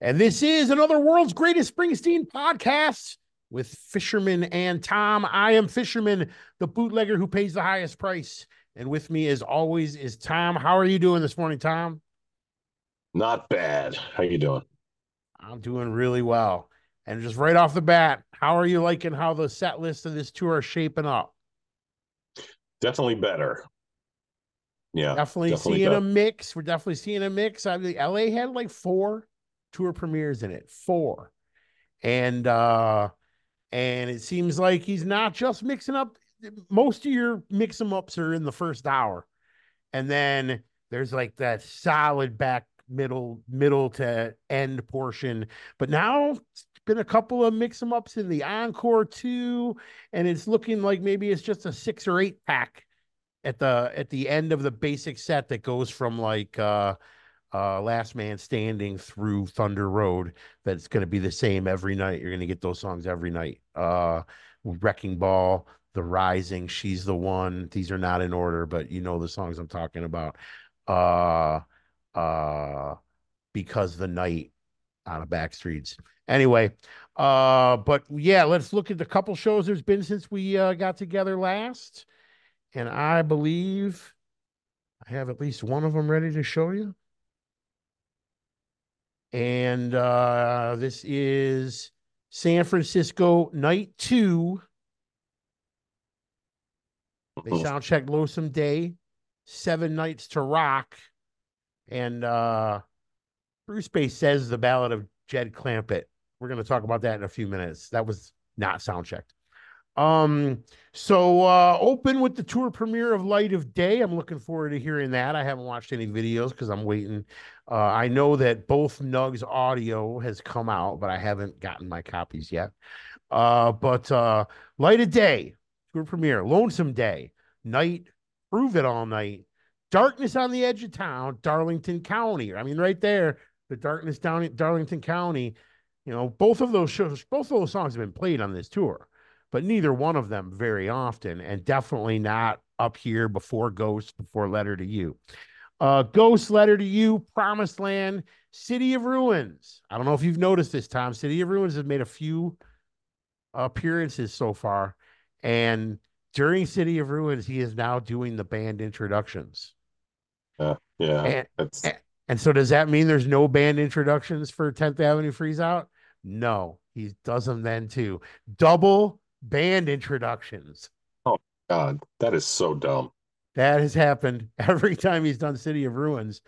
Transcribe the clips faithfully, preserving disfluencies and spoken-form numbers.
And this is another World's Greatest Springsteen podcast with Fisherman and Tom. I am Fisherman, the bootlegger who pays the highest price. And with me, as always, is Tom. How are you doing this morning, Tom? Not bad. How you doing? I'm doing really well. And just right off the bat, how are you liking how the set list of this tour is shaping up? Definitely better. Yeah, Definitely definitely seeing a better. mix. We're definitely seeing a mix. I mean, L A had like four tour premieres in it, four. And uh And it seems like he's not just mixing up. Most of your mix em ups are in the first hour. And then there's like that solid back middle, middle to end portion. But now it's been a couple of mix em ups in the encore too. And it's looking like maybe it's just a six or eight pack at the at the end of the basic set that goes from like uh uh, Last Man Standing through Thunder Road. That's going to be the same every night. You're going to get those songs every night. Uh, Wrecking Ball, The Rising, She's the One. These are not in order, but you know the songs I'm talking about. Uh, uh, Because the Night out of Backstreets. Anyway, uh, but yeah, let's look at the couple shows there's been since we uh, got together last. And I believe I have at least one of them ready to show you. And uh, this is San Francisco night two. They sound checked Lonesome Day, Seven Nights to Rock, and uh, Bruce Bay says the Ballad of Jed Clampett. We're going to talk about that in a few minutes. That was not sound checked. Um, so uh, open with the tour premiere of Light of Day. I'm looking forward to hearing that. I haven't watched any videos because I'm waiting. Uh, I know that both Nugs audio has come out, but I haven't gotten my copies yet. Uh, but uh, Light of Day, tour premiere, Lonesome Day, Night, Prove It All Night, Darkness on the Edge of Town, Darlington County. I mean, right there, the Darkness down in Darlington County. You know, both of those shows, both of those songs have been played on this tour, but neither one of them very often, and definitely not up here before Ghost, before Letter to You. Uh, Ghost, Letter to You, Promised Land, City of Ruins. I don't know if you've noticed this, Tom. City of Ruins has made a few appearances so far, and during City of Ruins, he is now doing the band introductions. Yeah, yeah. And, It's and, and so does that mean there's no band introductions for tenth Avenue Freeze Out? No, he does them then too. Double band introductions. oh God, that is so dumb. That has happened every time he's done City of Ruins.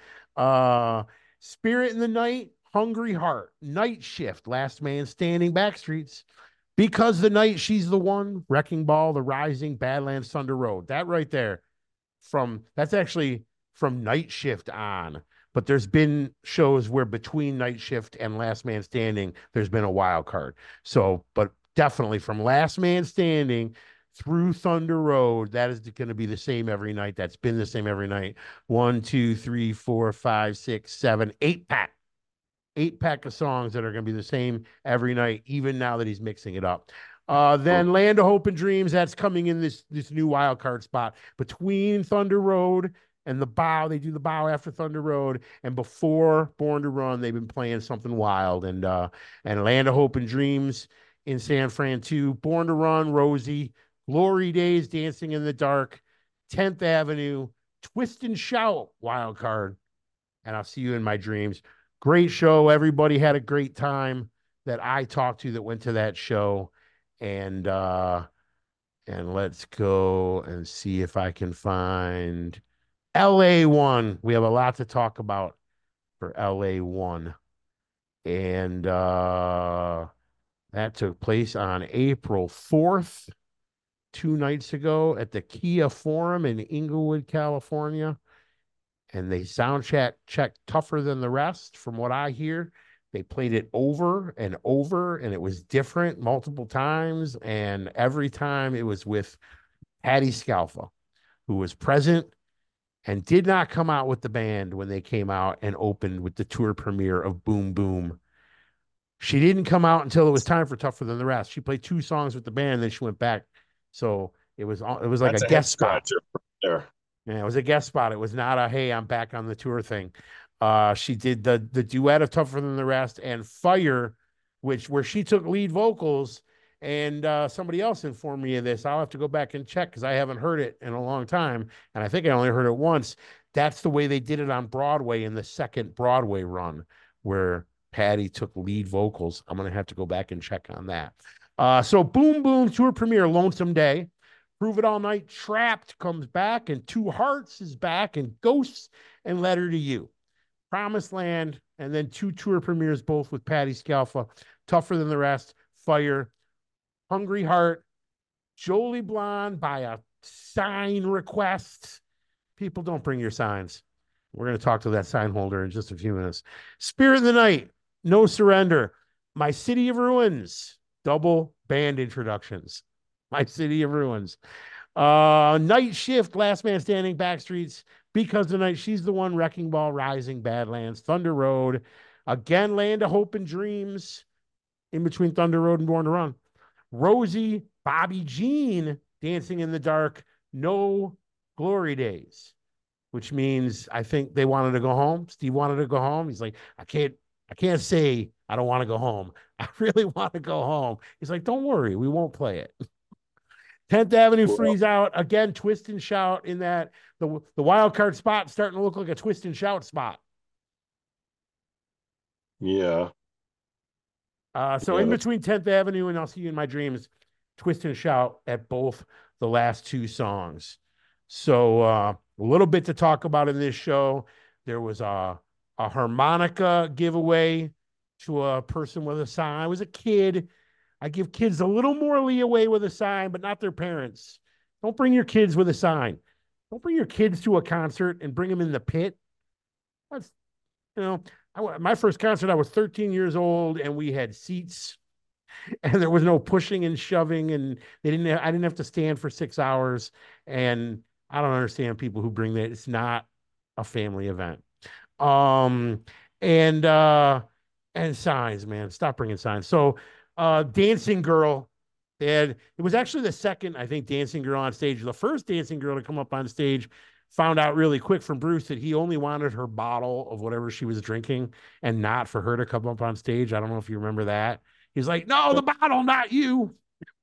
Uh, Spirit in the Night, Hungry Heart, Night Shift, Last Man Standing, Backstreets, Because the Night She's the One, Wrecking Ball, The Rising, Badlands, Thunder Road. That right there, from that's actually from Night Shift on. But there's been shows where between Night Shift and Last Man Standing, there's been a wild card. So, but definitely from Last Man Standing through Thunder Road, that is going to be the same every night. That's been the same every night. One, two, three, four, five, six, seven, eight pack. Eight pack of songs that are going to be the same every night, even now that he's mixing it up. Uh, then Land of Hope and Dreams, that's coming in this this new wild card spot between Thunder Road and the Bow. They do the Bow after Thunder Road, and before Born to Run, they've been playing something wild. And uh, and Land of Hope and Dreams in San Fran too. Born to Run, Rosie, Glory Days, Dancing in the Dark, tenth Avenue, Twist and Shout, wild card, and I'll see you in my dreams. Great show. Everybody had a great time that I talked to that went to that show. And uh and let's go and see if I can find L A one. We have a lot to talk about for L A one. And uh that took place on April fourth, two nights ago at the Kia Forum in Inglewood, California. And they sound check check tougher than the rest, from what I hear. They played it over and over, and it was different multiple times. And every time it was with Patty Scalfa, who was present and did not come out with the band when they came out and opened with the tour premiere of Boom Boom. She didn't come out until it was time for Tougher Than the Rest. She played two songs with the band, then she went back. So it was it was like a that's a head guest spot. scratcher there. Yeah, it was a guest spot. It was not a hey, I'm back on the tour thing. Uh, she did the the duet of Tougher Than the Rest and Fire, which where she took lead vocals. And uh, somebody else informed me of this. I'll have to go back and check because I haven't heard it in a long time. And I think I only heard it once. That's the way they did it on Broadway in the second Broadway run, where Patty took lead vocals. I'm going to have to go back and check on that. Uh, so Boom Boom tour premiere, Lonesome Day. Prove It All Night, Trapped comes back, and Two Hearts is back, and Ghosts and Letter to You. Promised Land, and then two tour premieres, both with Patti Scialfa. Tougher Than the Rest, Fire, Hungry Heart, Jolie Blonde by a sign request. People, don't bring your signs. We're going to talk to that sign holder in just a few minutes. Spirit in the Night, No Surrender, My City of Ruins, double band introductions. My City of Ruins. Uh, Night Shift, Last Man Standing, Backstreets, Because the Night, She's the One, Wrecking Ball, Rising, Badlands, Thunder Road, again, Land of Hope and Dreams, in between Thunder Road and Born to Run. Rosie, Bobby Jean, Dancing in the Dark, No Glory Days, which means I think they wanted to go home. Steve wanted to go home. He's like, I can't, I can't say I don't want to go home. I really want to go home. He's like, don't worry, we won't play it. tenth Avenue Well, Freeze Out, again, Twist and Shout in that the, the wild card spot starting to look like a Twist and Shout spot. yeah. Uh, so Yeah, in that's- between tenth Avenue and I'll See You in My Dreams, Twist and Shout at both the last two songs. So uh, a little bit to talk about in this show. There was a, a harmonica giveaway to a person with a sign. I was a kid. I give kids a little more leeway with a sign, but not their parents. Don't bring your kids with a sign. Don't bring your kids to a concert and bring them in the pit. That's, you know, I, my first concert, I was thirteen years old and we had seats and there was no pushing and shoving and they didn't, have, I didn't have to stand for six hours. And I don't understand people who bring that. It's not a family event. Um, and, uh, and signs, man, stop bringing signs. So, uh, Dancing Girl, they had, it was actually the second, I think, Dancing Girl on stage. The first Dancing Girl to come up on stage, found out really quick from Bruce that he only wanted her bottle of whatever she was drinking and not for her to come up on stage. I don't know if you remember that. He's like, no, the bottle, not you.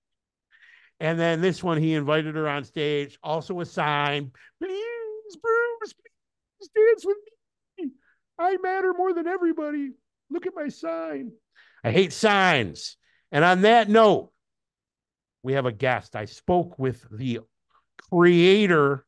And then this one, he invited her on stage, also a sign, please, Bruce, please dance with me. I matter more than everybody. Look at my sign. I hate signs. And on that note, we have a guest. I spoke with the creator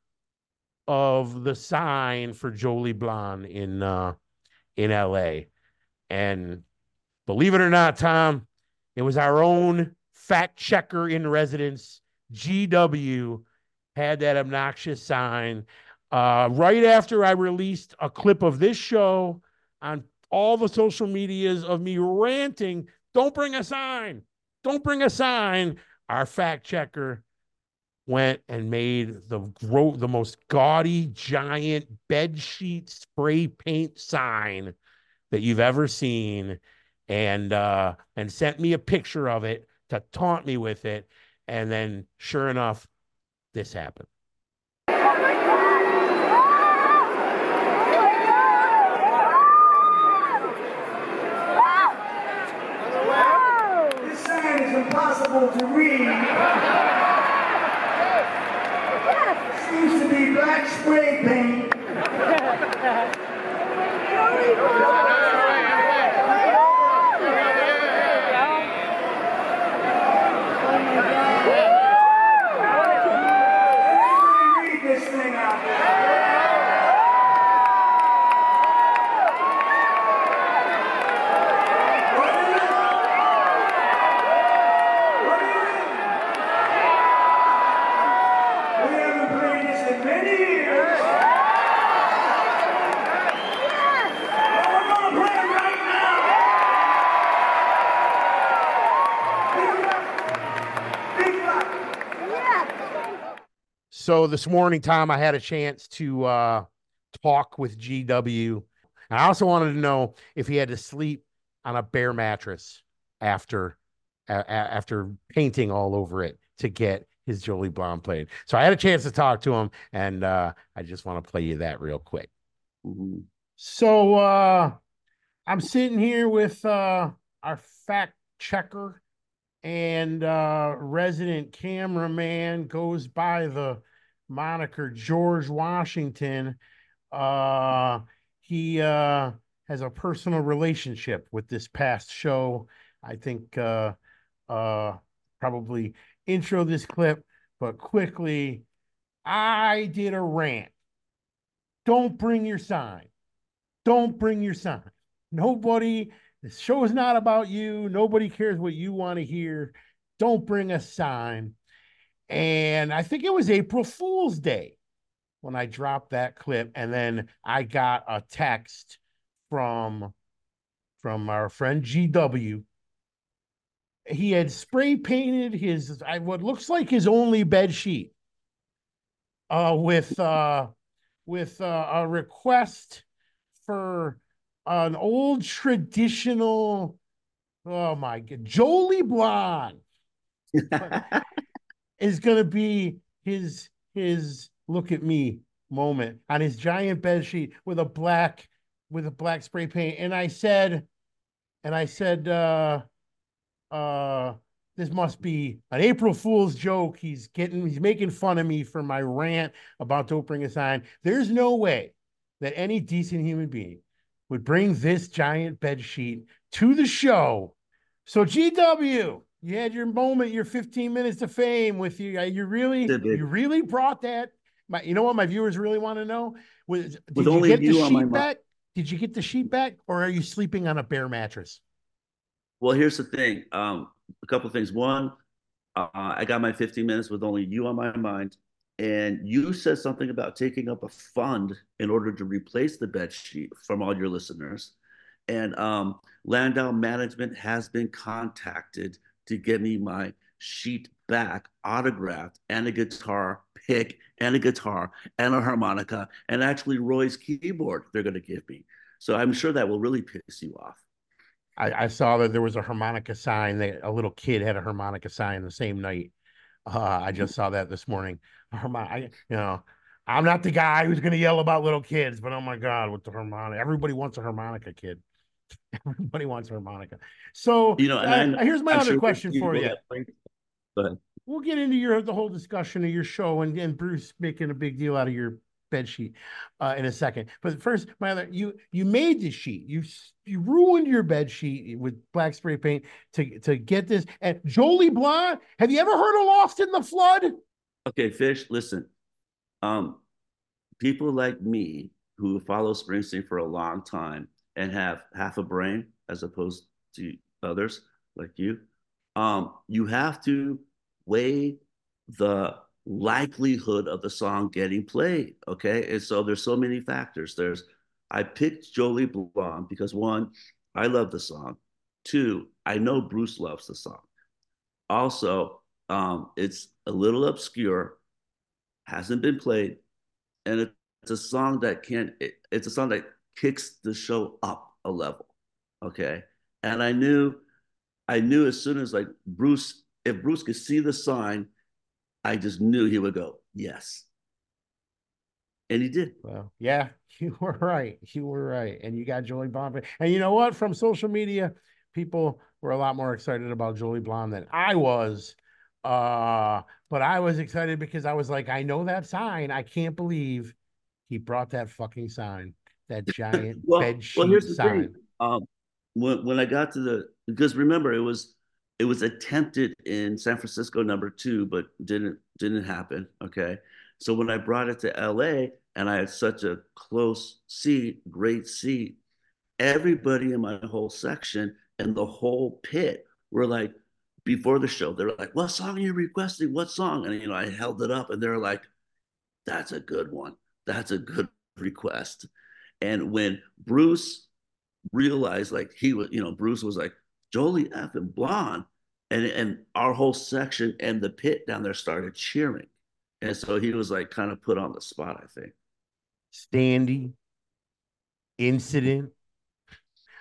of the sign for Jolie Blonde in uh, in L A. And believe it or not, Tom, it was our own fact checker in residence, G W, had that obnoxious sign. Uh, right after I released a clip of this show on all the social medias of me ranting, don't bring a sign, don't bring a sign, our fact checker went and made the gro- the most gaudy, giant bed sheet spray paint sign that you've ever seen, and uh, and sent me a picture of it to taunt me with it. And then, sure enough, this happened. This sign is impossible to read. Seems to be black spray paint. Read this thing out there. What is it? What is it? We haven't played this in many years. But we're gonna play it right now. Big rock. Big rock. So this morning, Tom, I had a chance to uh, talk with G W. And I also wanted to know if he had to sleep on a bare mattress after uh, after painting all over it to get his Jolie Blonde played. So I had a chance to talk to him, and uh, I just want to play you that real quick. Mhm. So uh, I'm sitting here with uh, our fact checker and uh, resident cameraman, goes by the moniker George Washington. Uh, he uh, has a personal relationship with this past show. I think uh, uh, probably intro this clip, but quickly, I did a rant. Don't bring your sign. Don't bring your sign. Nobody, this show is not about you. Nobody cares what you want to hear. Don't bring a sign. And I think it was April Fool's Day when I dropped that clip. And then I got a text from, from our friend G W. He had spray painted his, what looks like his only bed sheet uh, with, uh, with uh, a request for an old traditional, oh my God, Jolie Blonde is going to be his his look at me moment on his giant bed sheet with a black with a black spray paint. And I said, and I said, uh, uh, this must be an April Fool's joke. He's getting, he's making fun of me for my rant about don't bring a sign. There's no way that any decent human being would bring this giant bed sheet to the show. So G W, you had your moment, your fifteen minutes of fame with you. You really, you really brought that. My, you know what my viewers really want to know? Was, did With you only get the you on my sheet mind. back? Did you get the sheet back, or are you sleeping on a bare mattress? Well, here's the thing. Um, a couple of things. One, uh, I got my fifteen minutes with only you on my mind, and you said something about taking up a fund in order to replace the bed sheet from all your listeners. And um, Landau Management has been contacted to get me my sheet back, autographed, and a guitar pick, and a guitar, and a harmonica, and actually Roy's keyboard they're going to give me. So I'm sure that will really piss you off. I, I saw that there was a harmonica sign, that a little kid had a harmonica sign the same night. Uh, I just saw that this morning. I, you know, I'm not the guy who's going to yell about little kids, but oh my God, with the harmonica, everybody wants a harmonica, kid. Everybody wants a harmonica. So, You know, and uh, I'm, here's my I'm other sure question for you. Go ahead. We'll get into your the whole discussion of your show and, and Bruce making a big deal out of your bed sheet uh, in a second. But first, my other, you you made this sheet. You you ruined your bed sheet with black spray paint to to get this. And Jolie Blonde, have you ever heard of Lost in the Flood? Okay, Fish, listen. Um, people like me who follow Springsteen for a long time and have half a brain as opposed to others like you, um, you have to weigh the likelihood of the song getting played. Okay. And so there's so many factors. There's, I picked Jolie Blonde because one, I love the song. Two, I know Bruce loves the song. Also, um, it's a little obscure, hasn't been played, and it's a song that can it, it's a song that kicks the show up a level. Okay. And I knew I knew as soon as like Bruce, if Bruce could see the sign, I just knew he would go, yes. And he did. Well, yeah, you were right. You were right. And you got Jolie Blonde. And you know what? From social media, people were a lot more excited about Jolie Blonde than I was. Uh, but I was excited because I was like, I know that sign. I can't believe he brought that fucking sign, that giant well, bed sheet well, here's the sign. thing. Um, when when I got to the because remember it was it was attempted in San Francisco number two, but didn't didn't happen. Okay. So when I brought it to L A and I had such a close seat, great seat, everybody in my whole section and the whole pit were like, before the show, they're like, what song are you requesting? What song? And, you know, I held it up and they're like, that's a good one. That's a good request. And when Bruce realized, like, he was, you know, Bruce was like, Jolie effing Blonde. And, and our whole section and the pit down there started cheering. And so he was like kind of put on the spot, I think. Standy, incident,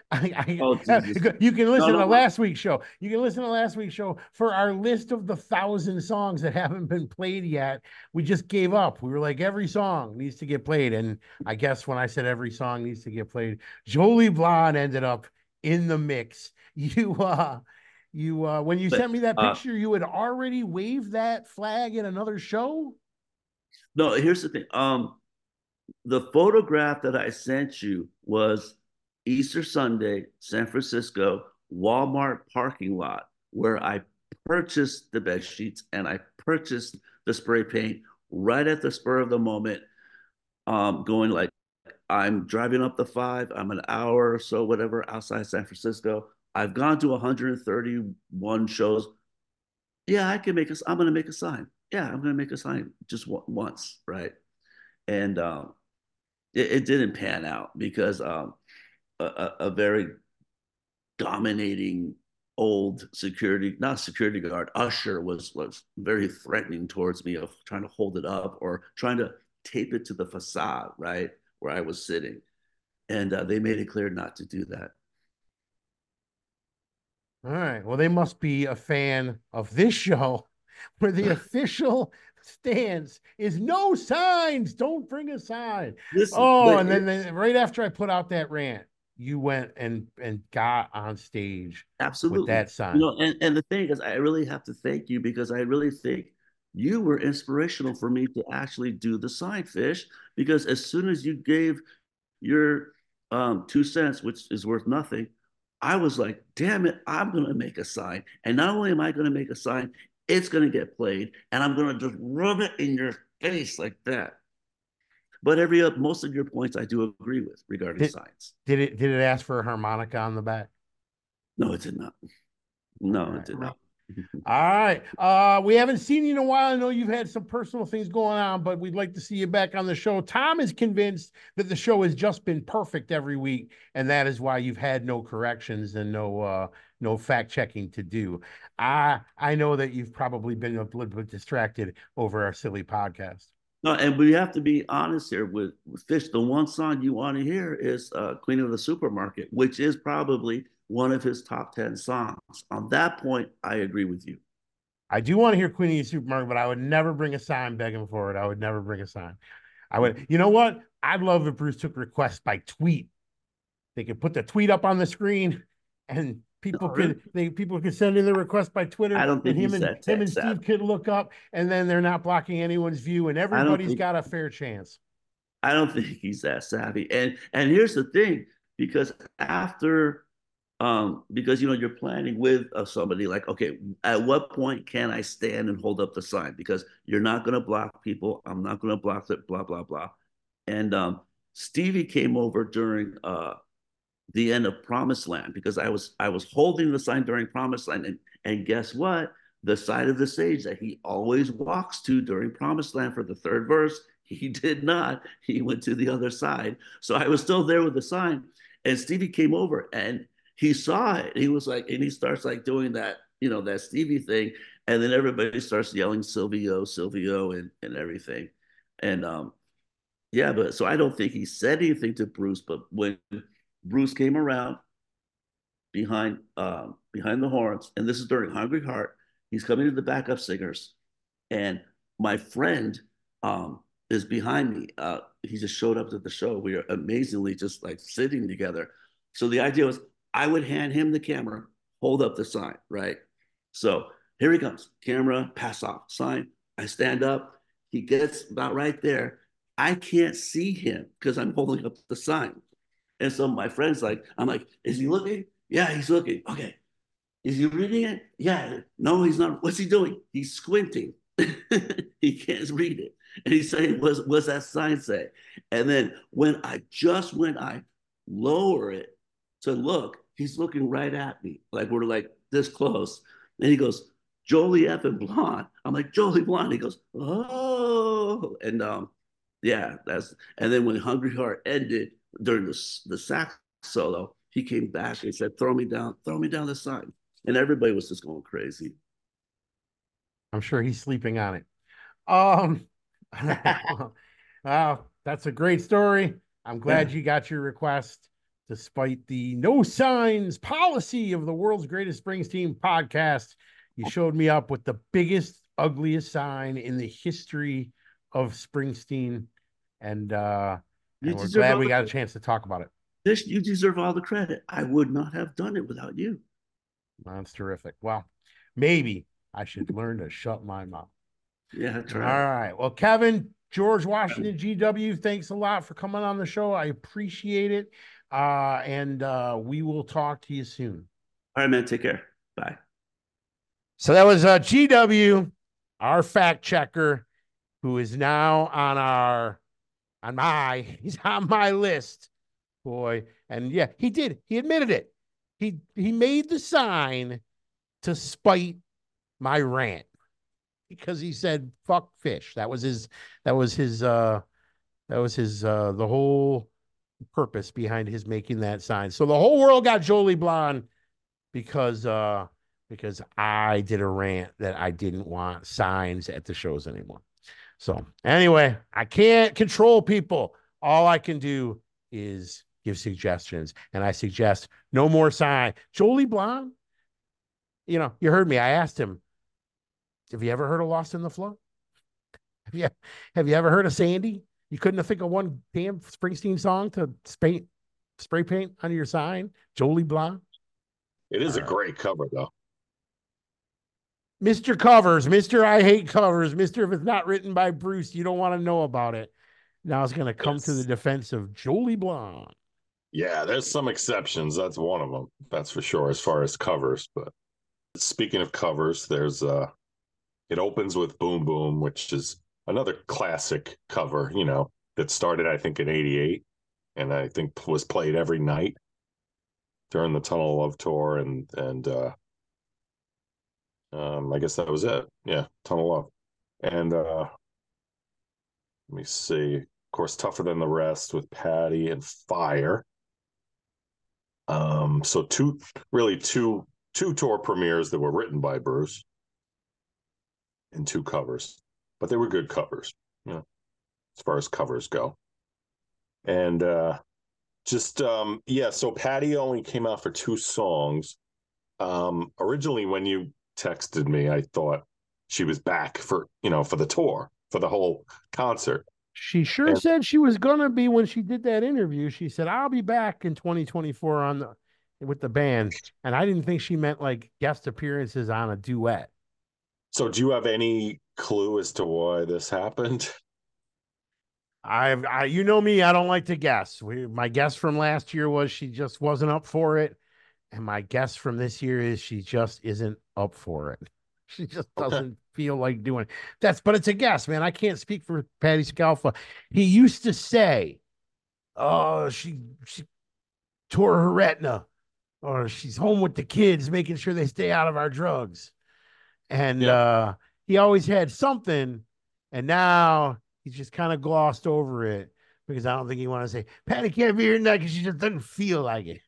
I, I, Oh, Jesus. you can listen No, no, to no. last week's show. You can listen to last week's show for our list of the thousand songs that haven't been played yet. We just gave up. We were like, every song needs to get played. And I guess when I said every song needs to get played, Jolie Blonde ended up in the mix. You, uh, you, uh, when you But, sent me that uh, picture, you had already waved that flag in another show. no, here's the thing. Um, the photograph that I sent you was Easter Sunday, San Francisco, Walmart parking lot, where I purchased the bed sheets and I purchased the spray paint right at the spur of the moment. Um, going like, I'm driving up the five, I'm an hour or so, whatever, outside San Francisco. I've gone to one hundred thirty-one shows. Yeah, I can make a, I'm going to make a sign. Yeah, I'm going to make a sign just once, right? And um, it, it didn't pan out because um, a, a very dominating old security, not security guard, usher was was very threatening towards me of trying to hold it up or trying to tape it to the facade, right, where I was sitting. And uh, they made it clear not to do that. All right. Well, they must be a fan of this show where the official stance is no signs. Don't bring a sign. Listen, Oh, but and then, it, then right after I put out that rant, you went and and got on stage with absolutely, that you sign. know, and, and the thing is, I really have to thank you because I really think you were inspirational for me to actually do the sign, Fish, because as soon as you gave your um, two cents, which is worth nothing, I was like, damn it, I'm going to make a sign. And not only am I going to make a sign, it's going to get played. And I'm going to just rub it in your face like that. But every uh, most of your points I do agree with regarding Did, signs. did it did it ask for a harmonica on the back? No, it did not. All No, right. it did not. All right. Uh, we haven't seen you in a while. I know you've had some personal things going on, but we'd like to see you back on the show. Tom is convinced that the show has just been perfect every week, and that is why you've had no corrections and no uh no fact checking to do. I I know that you've probably been a little bit distracted over our silly podcast. No, and we have to be honest here with, with Fish. The one song you want to hear is uh, Queen of the Supermarket, which is probably one of his top ten songs. On that point, I agree with you. I do want to hear Queen of the Supermarket, but I would never bring a sign begging for it. I would never bring a sign. I would, you know what? I'd love if Bruce took requests by tweet. They could put the tweet up on the screen, and people No, could really? they people could send in their request by Twitter, I don't and think him he's and that him tech and Steve savvy. could look up, and then they're not blocking anyone's view, and I don't everybody's think got a fair chance. I don't think he's that savvy. And and here's the thing, because after um because you know you're planning with uh, somebody like, okay, at what point can I stand and hold up the sign? Because you're not going to block people. I'm not going to block it. Blah blah blah. And um, Stevie came over during uh the end of Promised Land because I was I was holding the sign during Promised Land, and and guess what? The side of the stage that he always walks to during Promised Land for the third verse, he did not. He went to the other side. So I was still there with the sign, and Stevie came over and he saw it. He was like, and he starts like doing that, you know, that Stevie thing, and then everybody starts yelling Silvio, Silvio, and and everything, and um, yeah, but so I don't think he said anything to Bruce, but when Bruce came around behind um, behind the horns, and this is during Hungry Heart. He's coming to the backup singers, and my friend um, is behind me. Uh, he just showed up to the show. We are amazingly just like sitting together. So the idea was I would hand him the camera, hold up the sign, right? So here he comes, camera, pass off, sign. I stand up. He gets about right there. I can't see him because I'm holding up the sign. And so my friend's like, I'm like, is he looking? Yeah, he's looking. Okay. Is he reading it? Yeah. No, he's not. What's he doing? He's squinting. He can't read it. And he's saying, what's, what's that sign say? And then when I just when I lower it to look, he's looking right at me. Like we're like this close. And he goes, Jolie F and Blonde. I'm like, Jolie Blonde. He goes, oh. And um, yeah, that's and then when Hungry Heart ended during the, the sax solo, he came back and said, throw me down, throw me down the sign. And everybody was just going crazy. I'm sure he's sleeping on it. Um, wow, that's a great story. I'm glad Yeah. you got your request. despite the no signs policy of the world's greatest Springsteen podcast, you showed me up with the biggest, ugliest sign in the history of Springsteen. And, uh, and we're glad we got a chance to talk about it. This, you deserve all the credit. I would not have done it without you. That's terrific. Well, maybe I should learn to shut my mouth. Yeah, try. All right. Well, Kevin, George Washington, G W, thanks a lot for coming on the show. I appreciate it. Uh, and uh, we will talk to you soon. All right, man. Take care. Bye. So that was uh, G W, our fact checker, who is now on our, on my, he's on my list, boy. And yeah, he did. He admitted it. He he made the sign to spite my rant because he said fuck fish. That was his that was his uh that was his uh the whole purpose behind his making that sign. So the whole world got Jolie Blonde because uh because I did a rant that I didn't want signs at the shows anymore. So anyway, I can't control people. All I can do is give suggestions, and I suggest no more sign. Jolie Blonde, you know, you heard me. I asked him, have you ever heard of Lost in the Flow? Have you, have you ever heard of Sandy? You couldn't have think of one damn Springsteen song to spray, spray paint on your sign? Jolie Blonde? It is All a right. great cover, though. Mister Covers, Mister I Hate Covers, Mister If it's not written by Bruce, you don't want to know about it. Now it's going to come yes. to the defense of Jolie Blonde. Yeah, there's some exceptions. That's one of them. That's for sure, as far as covers. But speaking of covers, there's uh it opens with Boom Boom, which is another classic cover, you know, that started, I think, in eighty-eight, and I think was played every night during the Tunnel of Love tour, and and uh um I guess that was it. Yeah, Tunnel of Love. And uh let me see. Of course, Tougher Than the Rest with Patty and Fire. Um, so two, really two, two tour premieres that were written by Bruce, and two covers, but they were good covers, you know, as far as covers go. And uh, just um, yeah, so Patty only came out for two songs. Um, originally, when you texted me, I thought she was back for you know for the tour, for the whole concert. She sure and, said she was gonna be when she did that interview. She said, "I'll be back in twenty twenty-four on the with the band," and I didn't think she meant like guest appearances on a duet. So, do you have any clue as to why this happened? I, I you know me, I don't like to guess. We, my guess from last year was she just wasn't up for it, and my guess from this year is she just isn't up for it. She just doesn't okay. feel like doing it. That's, but it's a guess, man. I can't speak for Patty Scalfa. He used to say, "Oh, she she tore her retina, or she's home with the kids, making sure they stay out of our drugs." And yeah. uh, he always had something, and now he's just kind of glossed over it because I don't think he want to say Patty can't be here tonight because she just doesn't feel like it.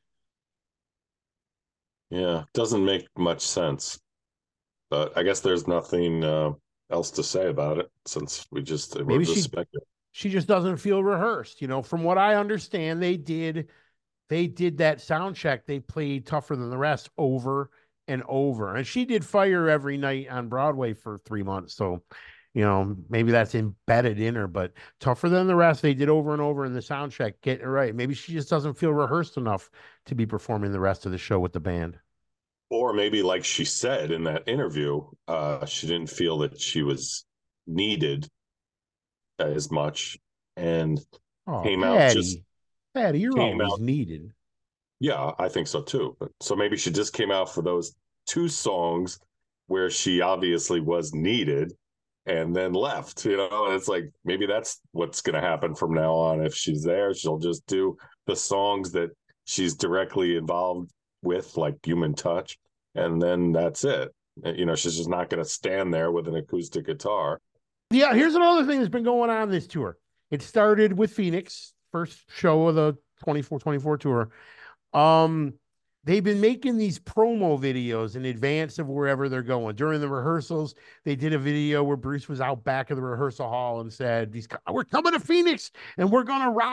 Yeah, doesn't make much sense. But I guess there's nothing uh, else to say about it since we just maybe we're she just speculating. She just doesn't feel rehearsed. You know, from what I understand, they did they did that sound check. They played Tougher Than the Rest over and over, and she did Fire every night on Broadway for three months. So, you know, maybe that's embedded in her. But Tougher Than the Rest, they did over and over in the sound check, getting it right. Maybe she just doesn't feel rehearsed enough to be performing the rest of the show with the band. Or maybe, like she said in that interview, uh, she didn't feel that she was needed as much, and oh, came Patty. out just Patty, you're always out, needed. Yeah, I think so too. But so maybe she just came out for those two songs where she obviously was needed, and then left. You know, and it's like maybe that's what's going to happen from now on. If she's there, she'll just do the songs that she's directly involved with, like Human Touch, and then that's it. You know, she's just not going to stand there with an acoustic guitar. Yeah, here's another thing that's been going on this tour. It started with Phoenix, first show of the twenty-four twenty-four tour. Um, they've been making these promo videos in advance of wherever they're going. During the rehearsals, they did a video where Bruce was out back of the rehearsal hall and said, "These we're coming to Phoenix and we're going to rock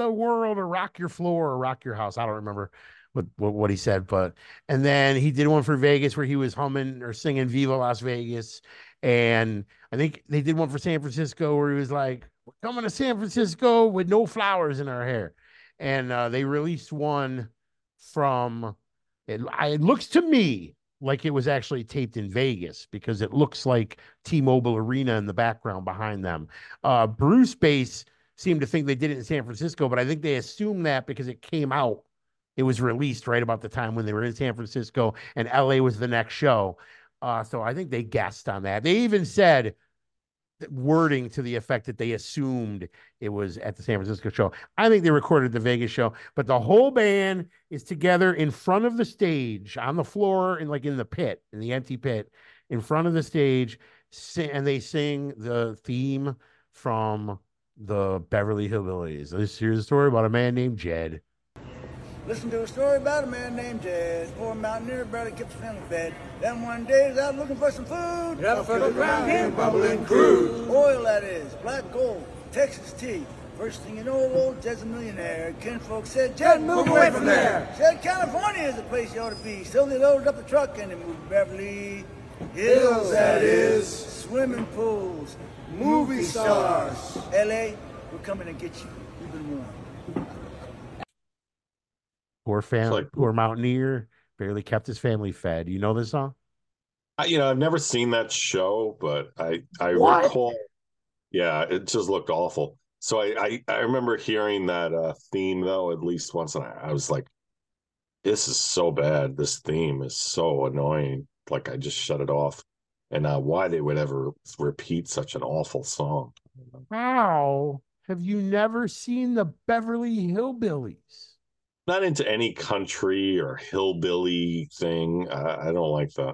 the world or rock your floor or rock your house. I don't remember what, what, what he said, but, and then he did one for Vegas where he was humming or singing Viva Las Vegas. And I think they did one for San Francisco where he was like, we're coming to San Francisco with no flowers in our hair. And uh, they released one from, it, it looks to me like it was actually taped in Vegas because it looks like T-Mobile Arena in the background behind them. Uh, Bruce Bass seemed to think they did it in San Francisco, but I think they assumed that because it came out, it was released right about the time when they were in San Francisco and L A was the next show. Uh, so I think they guessed on that. They even said wording to the effect that they assumed it was at the San Francisco show. I think they recorded the Vegas show, but the whole band is together in front of the stage on the floor and like in the pit, in the empty pit in front of the stage. And they sing the theme from the Beverly Hillbillies. This here's a story about a man named Jed. Listen to a story about a man named Jed. Poor mountaineer barely kept his family fed. Then one day he's out looking for some food. Up for the ground him bubbling crude. Oil, that is, black gold, Texas tea. First thing you know, old Jed's a millionaire. Kinfolk said, Jed, move away from there. Said California is the place you ought to be. So they loaded up the truck and they moved to Beverly Hills, that is. Swimming pools, movie stars. L A, we're coming to get you. We've been warned. Poor family, like, poor mountaineer, barely kept his family fed. You know this song? I, you know, I've never seen that show, but I I What? recall. Yeah, it just looked awful. So I I, I remember hearing that uh, theme though at least once, and I, I was like, "This is so bad. This theme is so annoying." Like I just shut it off. And uh, why they would ever repeat such an awful song? How have you never seen the Beverly Hillbillies? Not into any country or hillbilly thing. I, I don't like that.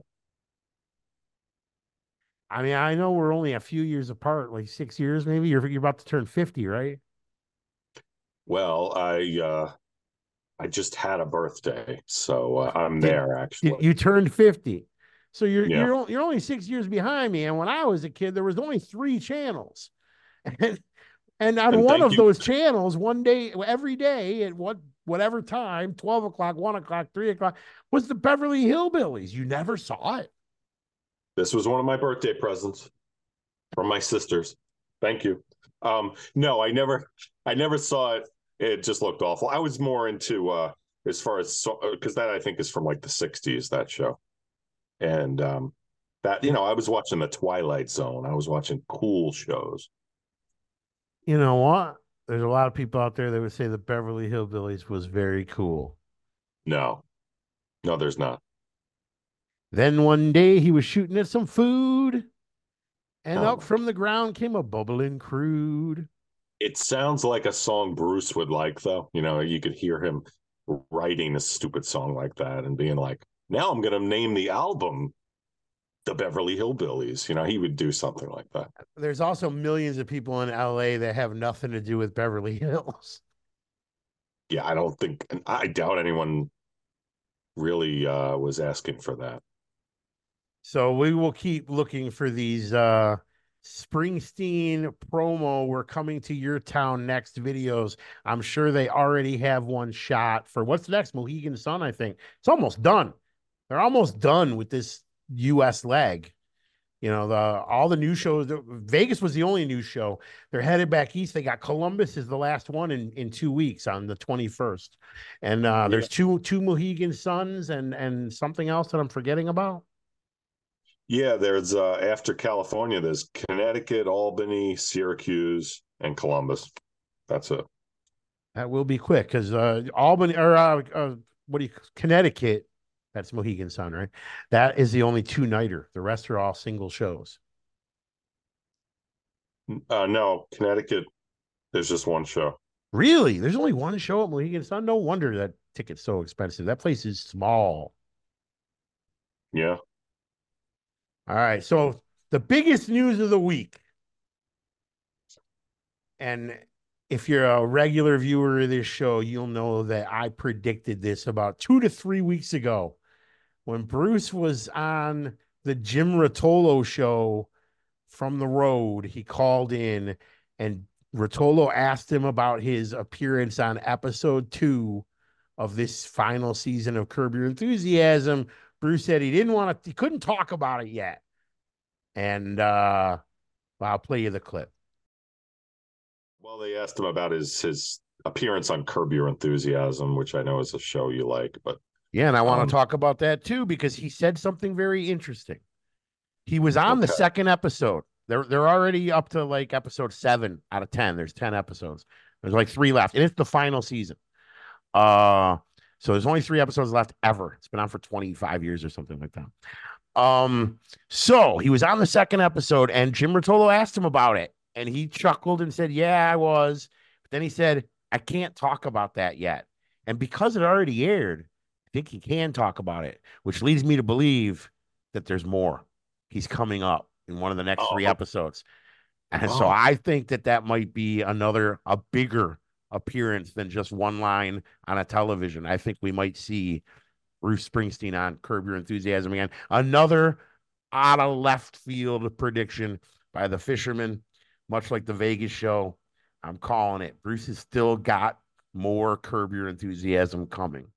I mean, I know we're only a few years apart, like six years maybe. You're you're about to turn fifty, right? Well, I uh, I just had a birthday, so uh, I'm Did- there actually. You, you turned fifty. So you're Yeah. you're o- you're only six years behind me. And when I was a kid, there was only three channels. And and on And one thank of you. those channels, one day, every day at what whatever time, twelve o'clock, one o'clock, three o'clock, was the Beverly Hillbillies. You never saw it. This was one of my birthday presents from my sisters. Thank you. Um, no, I never, I never saw it. It just looked awful. I was more into uh, as far as because that I think is from like the sixties. That show, and um, that you know, I was watching the Twilight Zone. I was watching cool shows. You know what? There's a lot of people out there that would say the Beverly Hillbillies was very cool. No, no, there's not. Then one day he was shooting at some food, and Oh up my from the ground came a bubbling crude. It sounds like a song Bruce would like, though. You know, you could hear him writing a stupid song like that and being like, now I'm going to name the album The Beverly Hillbillies. You know, he would do something like that. There's also millions of people in L A that have nothing to do with Beverly Hills. Yeah, I don't think, and I doubt anyone really uh, was asking for that. So we will keep looking for these uh, Springsteen promo, we're coming to your town next videos. I'm sure they already have one shot for what's next, Mohegan Sun, I think. It's almost done. They're almost done with this U S leg. You know, the all the new shows. Vegas was the only new show. They're headed back east. They got Columbus is the last one in, in two weeks on the twenty-first. And uh, Yeah. there's two two Mohegan Suns and and something else that I'm forgetting about. Yeah, there's uh, after California, there's Connecticut, Albany, Syracuse, and Columbus. That's it. That will be quick because uh, Albany or uh, uh, what do you Connecticut? That's Mohegan Sun, right? That is the only two nighter. The rest are all single shows. Uh, no, Connecticut, there's just one show. Really? There's only one show at Mohegan Sun. No wonder that ticket's so expensive. That place is small. Yeah. All right. So the biggest news of the week, and if you're a regular viewer of this show, you'll know that I predicted this about two to three weeks ago when Bruce was on the Jim Rotolo show from the road. He called in and Rotolo asked him about his appearance on episode two of this final season of Curb Your Enthusiasm. Bruce said he didn't want to, he couldn't talk about it yet. And uh, I'll play you the clip. Well, they asked him about his his appearance on Curb Your Enthusiasm, which I know is a show you like, but yeah, and I want um, to talk about that too, because he said something very interesting. He was on okay. the second episode. They're they're already up to like episode seven out of ten. There's ten episodes. There's like three left, and it's the final season. Uh, so there's only three episodes left ever. It's been on for twenty-five years or something like that. Um, so he was on the second episode, and Jim Rotolo asked him about it, and he chuckled and said, "Yeah, I was." But then he said, "I can't talk about that yet." And because it already aired, I think he can talk about it, which leads me to believe that there's more. He's coming up in one of the next oh. three episodes. And oh. so I think that that might be another, a bigger appearance than just one line on a television. I think we might see Bruce Springsteen on Curb Your Enthusiasm again. Another out of left field prediction by the Fisherman, much like the Vegas show. I'm calling it. Bruce has still got more Curb Your Enthusiasm coming.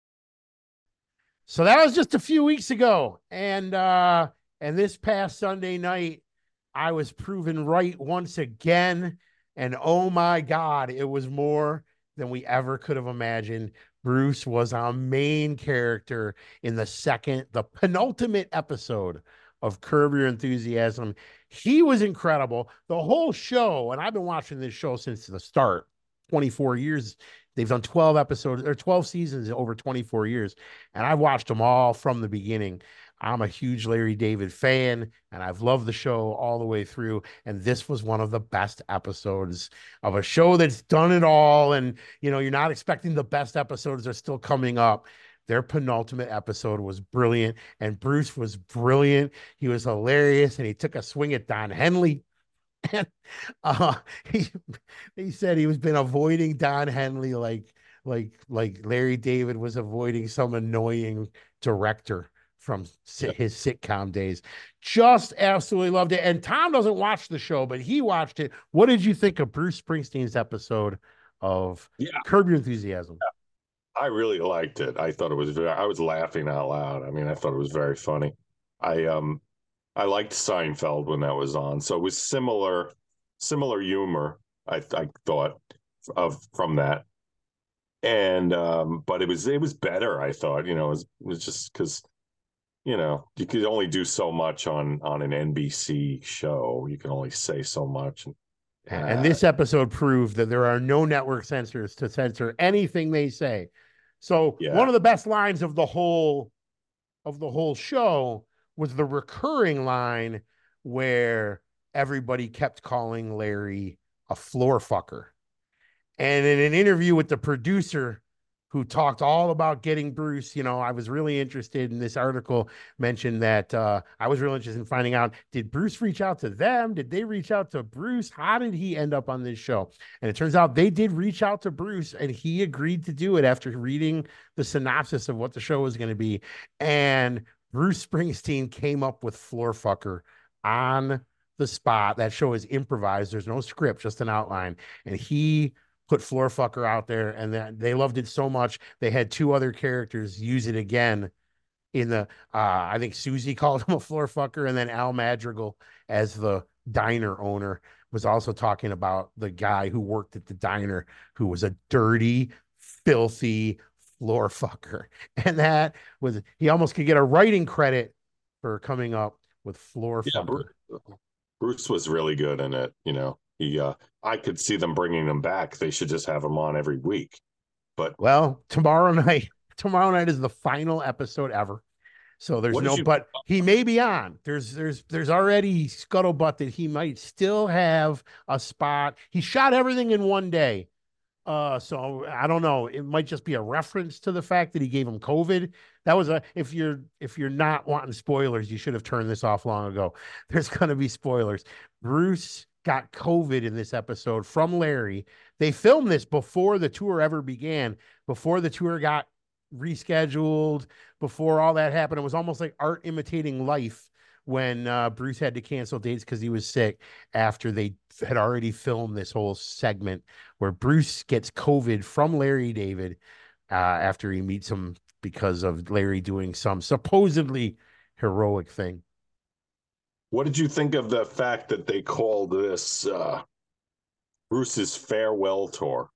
So that was just a few weeks ago. And, uh, and this past Sunday night, I was proven right once again. And oh my God, it was more than we ever could have imagined. Bruce was our main character in the second, the penultimate episode of Curb Your Enthusiasm. He was incredible. The whole show, and I've been watching this show since the start, twenty-four years. They've done twelve episodes or twelve seasons over twenty-four years. And I've watched them all from the beginning. I'm a huge Larry David fan, and I've loved the show all the way through. And this was one of the best episodes of a show that's done it all. And, you know, you're not expecting the best episodes are still coming up. Their penultimate episode was brilliant, and Bruce was brilliant. He was hilarious, and he took a swing at Don Henley. And uh, he he said he was been avoiding Don Henley like like like Larry David was avoiding some annoying director from his sitcom days. Just absolutely loved it. And Tom doesn't watch the show, but he watched it. What did you think of Bruce Springsteen's episode of yeah. Curb Your Enthusiasm? I really liked it. I thought it was very, I was laughing out loud. I mean, I thought it was very funny. I um I liked Seinfeld when that was on. So it was similar similar humor, I I thought, of from that. And um but it was it was better, I thought. You know, it was, it was just because, you know, you could only do so much on on an N B C show. You can only say so much. And, uh, and this episode proved that there are no network censors to censor anything they say. So yeah. One of the best lines of the whole of the whole show was the recurring line where everybody kept calling Larry a floor fucker. And in an interview with the producer who talked all about getting Bruce, you know, I was really interested in this article mentioned that uh, I was really interested in finding out, did Bruce reach out to them? Did they reach out to Bruce? How did he end up on this show? And it turns out they did reach out to Bruce, and he agreed to do it after reading the synopsis of what the show was going to be. And Bruce Springsteen came up with floor fucker on the spot. That show is improvised. There's no script, just an outline. And he put floor fucker out there, and then they loved it so much they had two other characters use it again in the uh I think Susie called him a floor fucker, and then Al Madrigal, as the diner owner, was also talking about the guy who worked at the diner who was a dirty, filthy floor fucker. And that was, he almost could get a writing credit for coming up with floor yeah, fucker. Bruce, Bruce was really good in it, you know. He, uh, I could see them bringing him back. They should just have him on every week. But well, tomorrow night, tomorrow night is the final episode ever. So there's no, you, but he may be on. There's, there's, there's already scuttlebutt that he might still have a spot. He shot everything in one day. Uh, so I don't know. It might just be a reference to the fact that he gave him COVID. That was a, if you're, if you're not wanting spoilers, you should have turned this off long ago. There's going to be spoilers. Bruce got COVID in this episode from Larry. They filmed this before the tour ever began, before the tour got rescheduled, before all that happened. It was almost like art imitating life when uh, Bruce had to cancel dates because he was sick after they had already filmed this whole segment where Bruce gets COVID from Larry David uh, after he meets him because of Larry doing some supposedly heroic thing. What did you think of the fact that they called this uh, Bruce's farewell tour?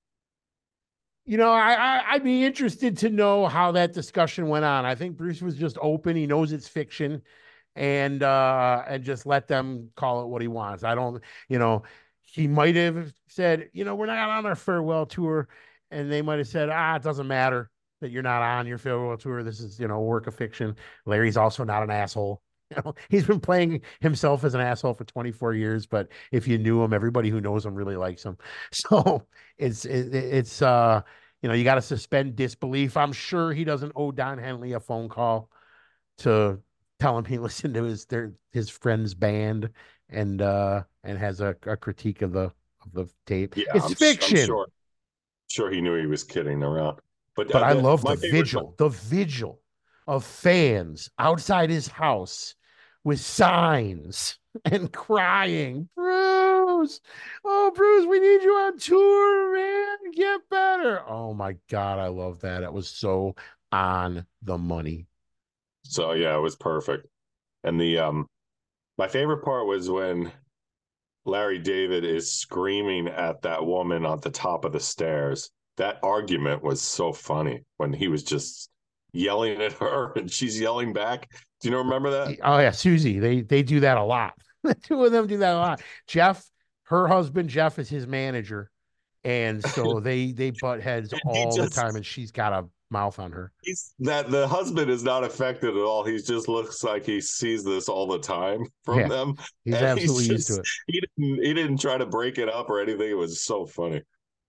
You know, I, I I'd be interested to know how that discussion went on. I think Bruce was just open. He knows it's fiction, and uh, and just let them call it what he wants. I don't, you know, he might have said, you know, we're not on our farewell tour, and they might have said, ah, it doesn't matter that you're not on your farewell tour. This is, you know, a work of fiction. Larry's also not an asshole. You know, he's been playing himself as an asshole for twenty-four years, but if you knew him, everybody who knows him really likes him. So it's it, it's uh you know, you got to suspend disbelief. I'm sure he doesn't owe Don Henley a phone call to tell him he listened to his their his friend's band and uh and has a, a critique of the of the tape. Yeah, It's I'm, fiction. I'm sure, sure he knew he was kidding around. But, But uh, I the- love my the favorite- vigil, the vigil of fans outside his house with signs and crying, Bruce, oh, Bruce, we need you on tour, man, get better. Oh my God, I love that. It was so on the money. So yeah, it was perfect. And the um my favorite part was when Larry David is screaming at that woman at the top of the stairs. That argument was so funny when he was just yelling at her and she's yelling back. Do you know remember that? Oh yeah, Susie, they they do that a lot. The two of them do that a lot. Jeff, her husband Jeff is his manager, and so they they butt heads And he all just- the time, and she's got a mouth on her. He's that the husband is not affected at all. He just looks like he sees this all the time from Yeah, them. He's And absolutely used just- to it. He didn't he didn't try to break it up or anything. It was so funny.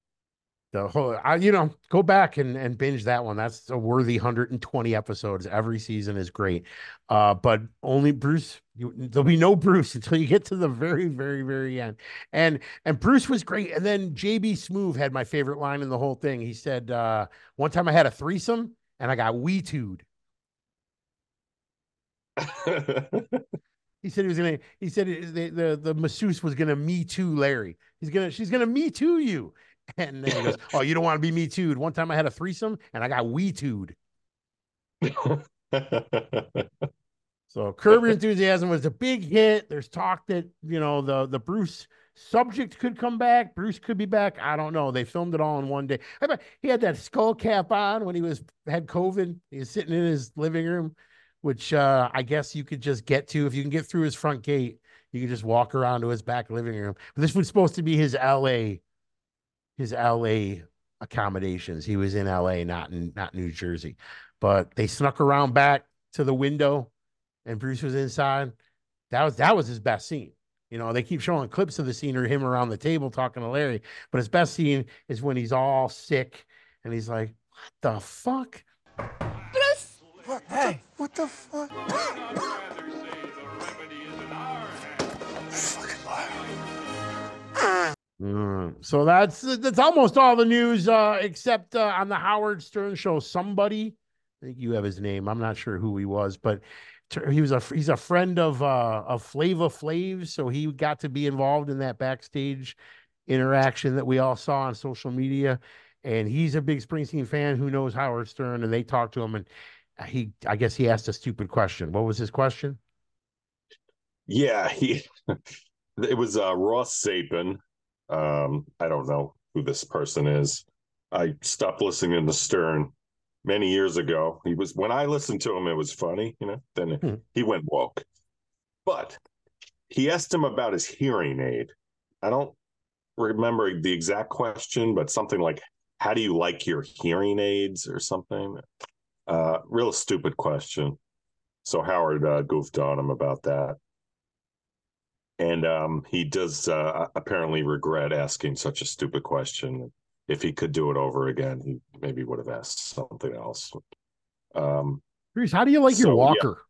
The whole, I, you know, go back and, and binge that one. That's a worthy one hundred twenty episodes. Every season is great. Uh, but only Bruce, you, there'll be no Bruce until you get to the very, very, very end. And and Bruce was great. And then J B Smoove had my favorite line in the whole thing. He said, uh, one time I had a threesome and I got wee tooed. He said he was gonna. He said it- the the the masseuse was gonna me too Larry. He's gonna. She's gonna me too you. And then he goes, "Oh, you don't want to be me too'd." One time I had a threesome and I got wee too'd. So Curb Your Enthusiasm was a big hit. There's talk that, you know, the the Bruce subject could come back. Bruce could be back. I don't know. They filmed it all in one day. I bet he had that skull cap on when he was had COVID. He was sitting in his living room, which uh, I guess you could just get to if you can get through his front gate. You can just walk around to his back living room. But this was supposed to be his L A, his L A accommodations. He was in L A, not in not New Jersey. But they snuck around back to the window, and Bruce was inside. That was that was his best scene. You know, they keep showing clips of the scene or him around the table talking to Larry, but his best scene is when he's all sick and he's like, "What the fuck?" Hey, What the fuck? Mm. So that's that's almost all the news, uh, except uh, on the Howard Stern show. Somebody, I think you have his name. I'm not sure who he was, but t- he was a he's a friend of uh, of Flava Flav, so he got to be involved in that backstage interaction that we all saw on social media. And he's a big Springsteen fan who knows Howard Stern, and they talked to him, and he I guess he asked a stupid question. What was his question? Yeah, he it was uh, Ross Sapin. Um, I don't know who this person is. I stopped listening to Stern many years ago. He was when I listened to him, it was funny, you know. Then Hmm. he went woke. But he asked him about his hearing aid. I don't remember the exact question, but something like, "How do you like your hearing aids?" or something. Uh, real stupid question. So Howard uh, goofed on him about that. And um, he does uh, apparently regret asking such a stupid question. If he could do it over again, he maybe would have asked something else. Um, Bruce, how do you like So, your yeah. walker?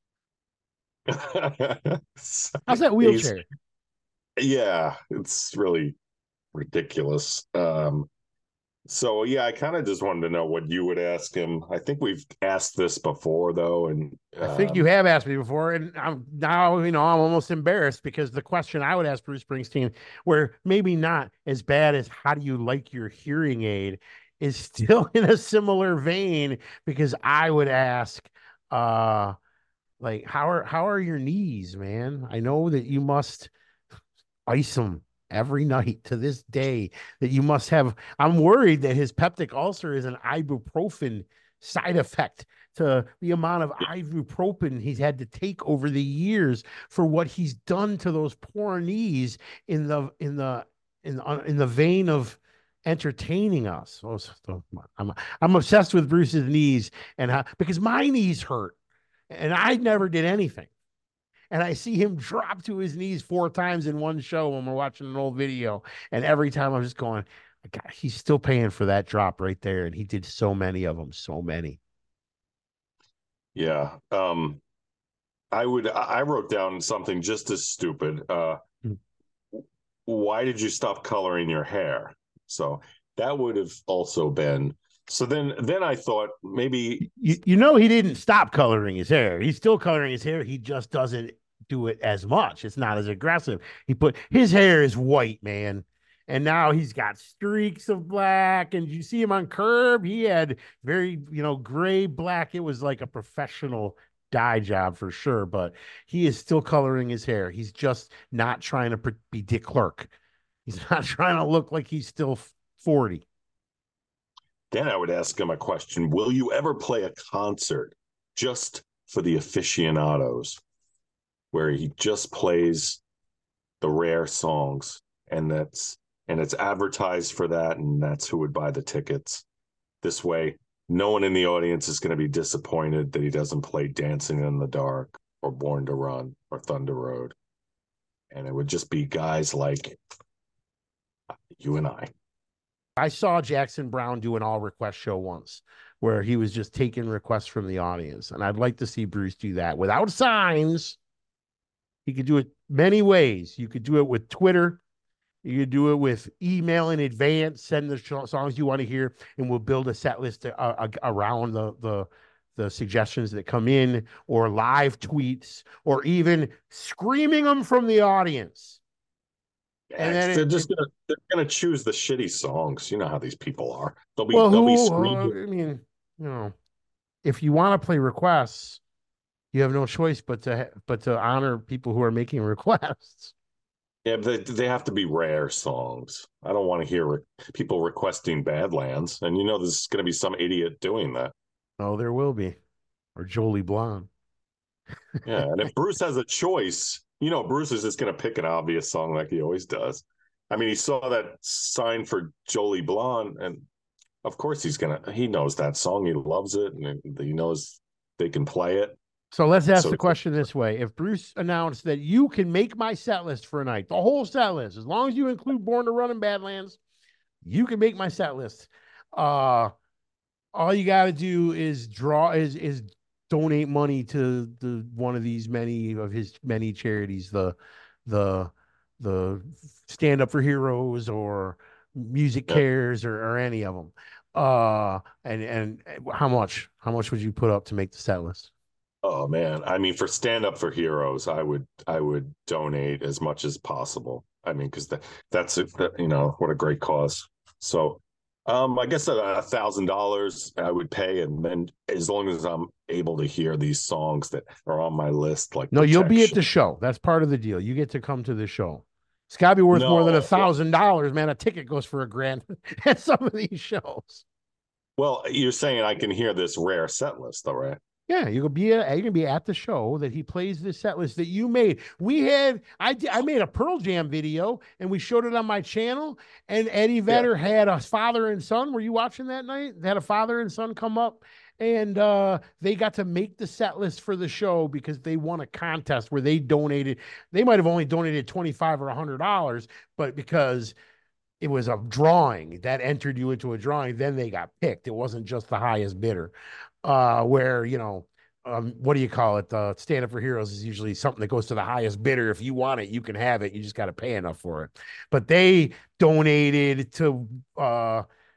How's that He's- wheelchair? Yeah, it's really ridiculous. Um, So yeah, I kind of just wanted to know what you would ask him. I think we've asked this before though, and I think you um, have asked me before, and I'm now, you know, I'm almost embarrassed because the question I would ask Bruce Springsteen, where maybe not as bad as how do you like your hearing aid, is still in a similar vein, because I would ask, uh, like, how are how are your knees, man? I know that you must ice them every night to this day, that you must have. I'm worried that his peptic ulcer is an ibuprofen side effect to the amount of ibuprofen he's had to take over the years for what he's done to those poor knees in the in the in the, in the vein of entertaining us. Oh, so I'm I'm obsessed with Bruce's knees, and how, because my knees hurt and I never did anything. And I see him drop to his knees four times in one show when we're watching an old video. And every time I'm just going, God, he's still paying for that drop right there. And he did so many of them, so many. yeah, um, I would. I wrote down something just as stupid. Uh, Hmm. why did you stop coloring your hair? So that would have also been. So then, then I thought maybe You, you know, he didn't stop coloring his hair. He's still coloring his hair. He just doesn't do it as much. It's not as aggressive. He put his hair is white, man. And now he's got streaks of black. And you see him on Curb, he had very, you know, gray black. It was like a professional dye job for sure, but he is still coloring his hair. He's just not trying to be Dick Clark. He's not trying to look like he's still forty. then I would ask him a question: will you ever play a concert just for the aficionados, where he just plays the rare songs, and that's and it's advertised for that, and that's who would buy the tickets? This way, no one in the audience is going to be disappointed that he doesn't play Dancing in the Dark or Born to Run or Thunder Road. And it would just be guys like you and I. I saw Jackson Browne do an all request show once where he was just taking requests from the audience. And I'd like to see Bruce do that without signs. He could do it many ways. You could do it with Twitter. You could do it with email in advance, send the sh- songs you want to hear, and we'll build a set list uh, uh, around the, the, the suggestions that come in, or live tweets, or even screaming them from the audience. And then they're it, just gonna they're gonna choose the shitty songs. You know how these people are. They'll be well, they'll who, be screaming. Uh, I mean, you know, if you want to play requests, you have no choice but to but to honor people who are making requests. Yeah, they they have to be rare songs. I don't want to hear re- people requesting Badlands, and you know there's going to be some idiot doing that. Oh, there will be, or Jolie Blonde. Yeah, and if Bruce has a choice, you know, Bruce is just going to pick an obvious song like he always does. I mean, he saw that sign for Jolie Blonde, and of course he's going to, he knows that song. He loves it, and he knows they can play it. So let's ask so, the question this way. If Bruce announced that you can make my set list for a night, the whole set list, as long as you include Born to Run and Badlands, you can make my set list. Uh, all you got to do is draw, is, is, donate money to the one of these many of his many charities, the the the Stand Up for Heroes or Music Cares, or, or any of them. Uh, and and how much how much would you put up to make the set list? Oh man, I mean, for Stand Up for Heroes, I would I would donate as much as possible. I mean, because that that's it. That, you know, what a great cause. So. Um, I guess a thousand dollars I would pay, and then as long as I'm able to hear these songs that are on my list, like no, Protection. You'll be at the show. That's part of the deal. You get to come to the show. It's got to be worth no, more than a thousand dollars, man. A ticket goes for a grand at some of these shows. Well, you're saying I can hear this rare set list, though, right? Yeah, you could be at, you can be at the show that he plays this set list that you made. We had I I made a Pearl Jam video and we showed it on my channel. And Eddie Vedder yeah. had a father and son. Were you watching that night? They had a father and son come up, and uh, they got to make the set list for the show because they won a contest where they donated. They might have only donated twenty-five or a hundred dollars, but because it was a drawing that entered you into a drawing, then they got picked. It wasn't just the highest bidder. Uh, where, you know, um, what do you call it? The Stand Up for Heroes is usually something that goes to the highest bidder. If you want it, you can have it. You just got to pay enough for it. But they donated to uh,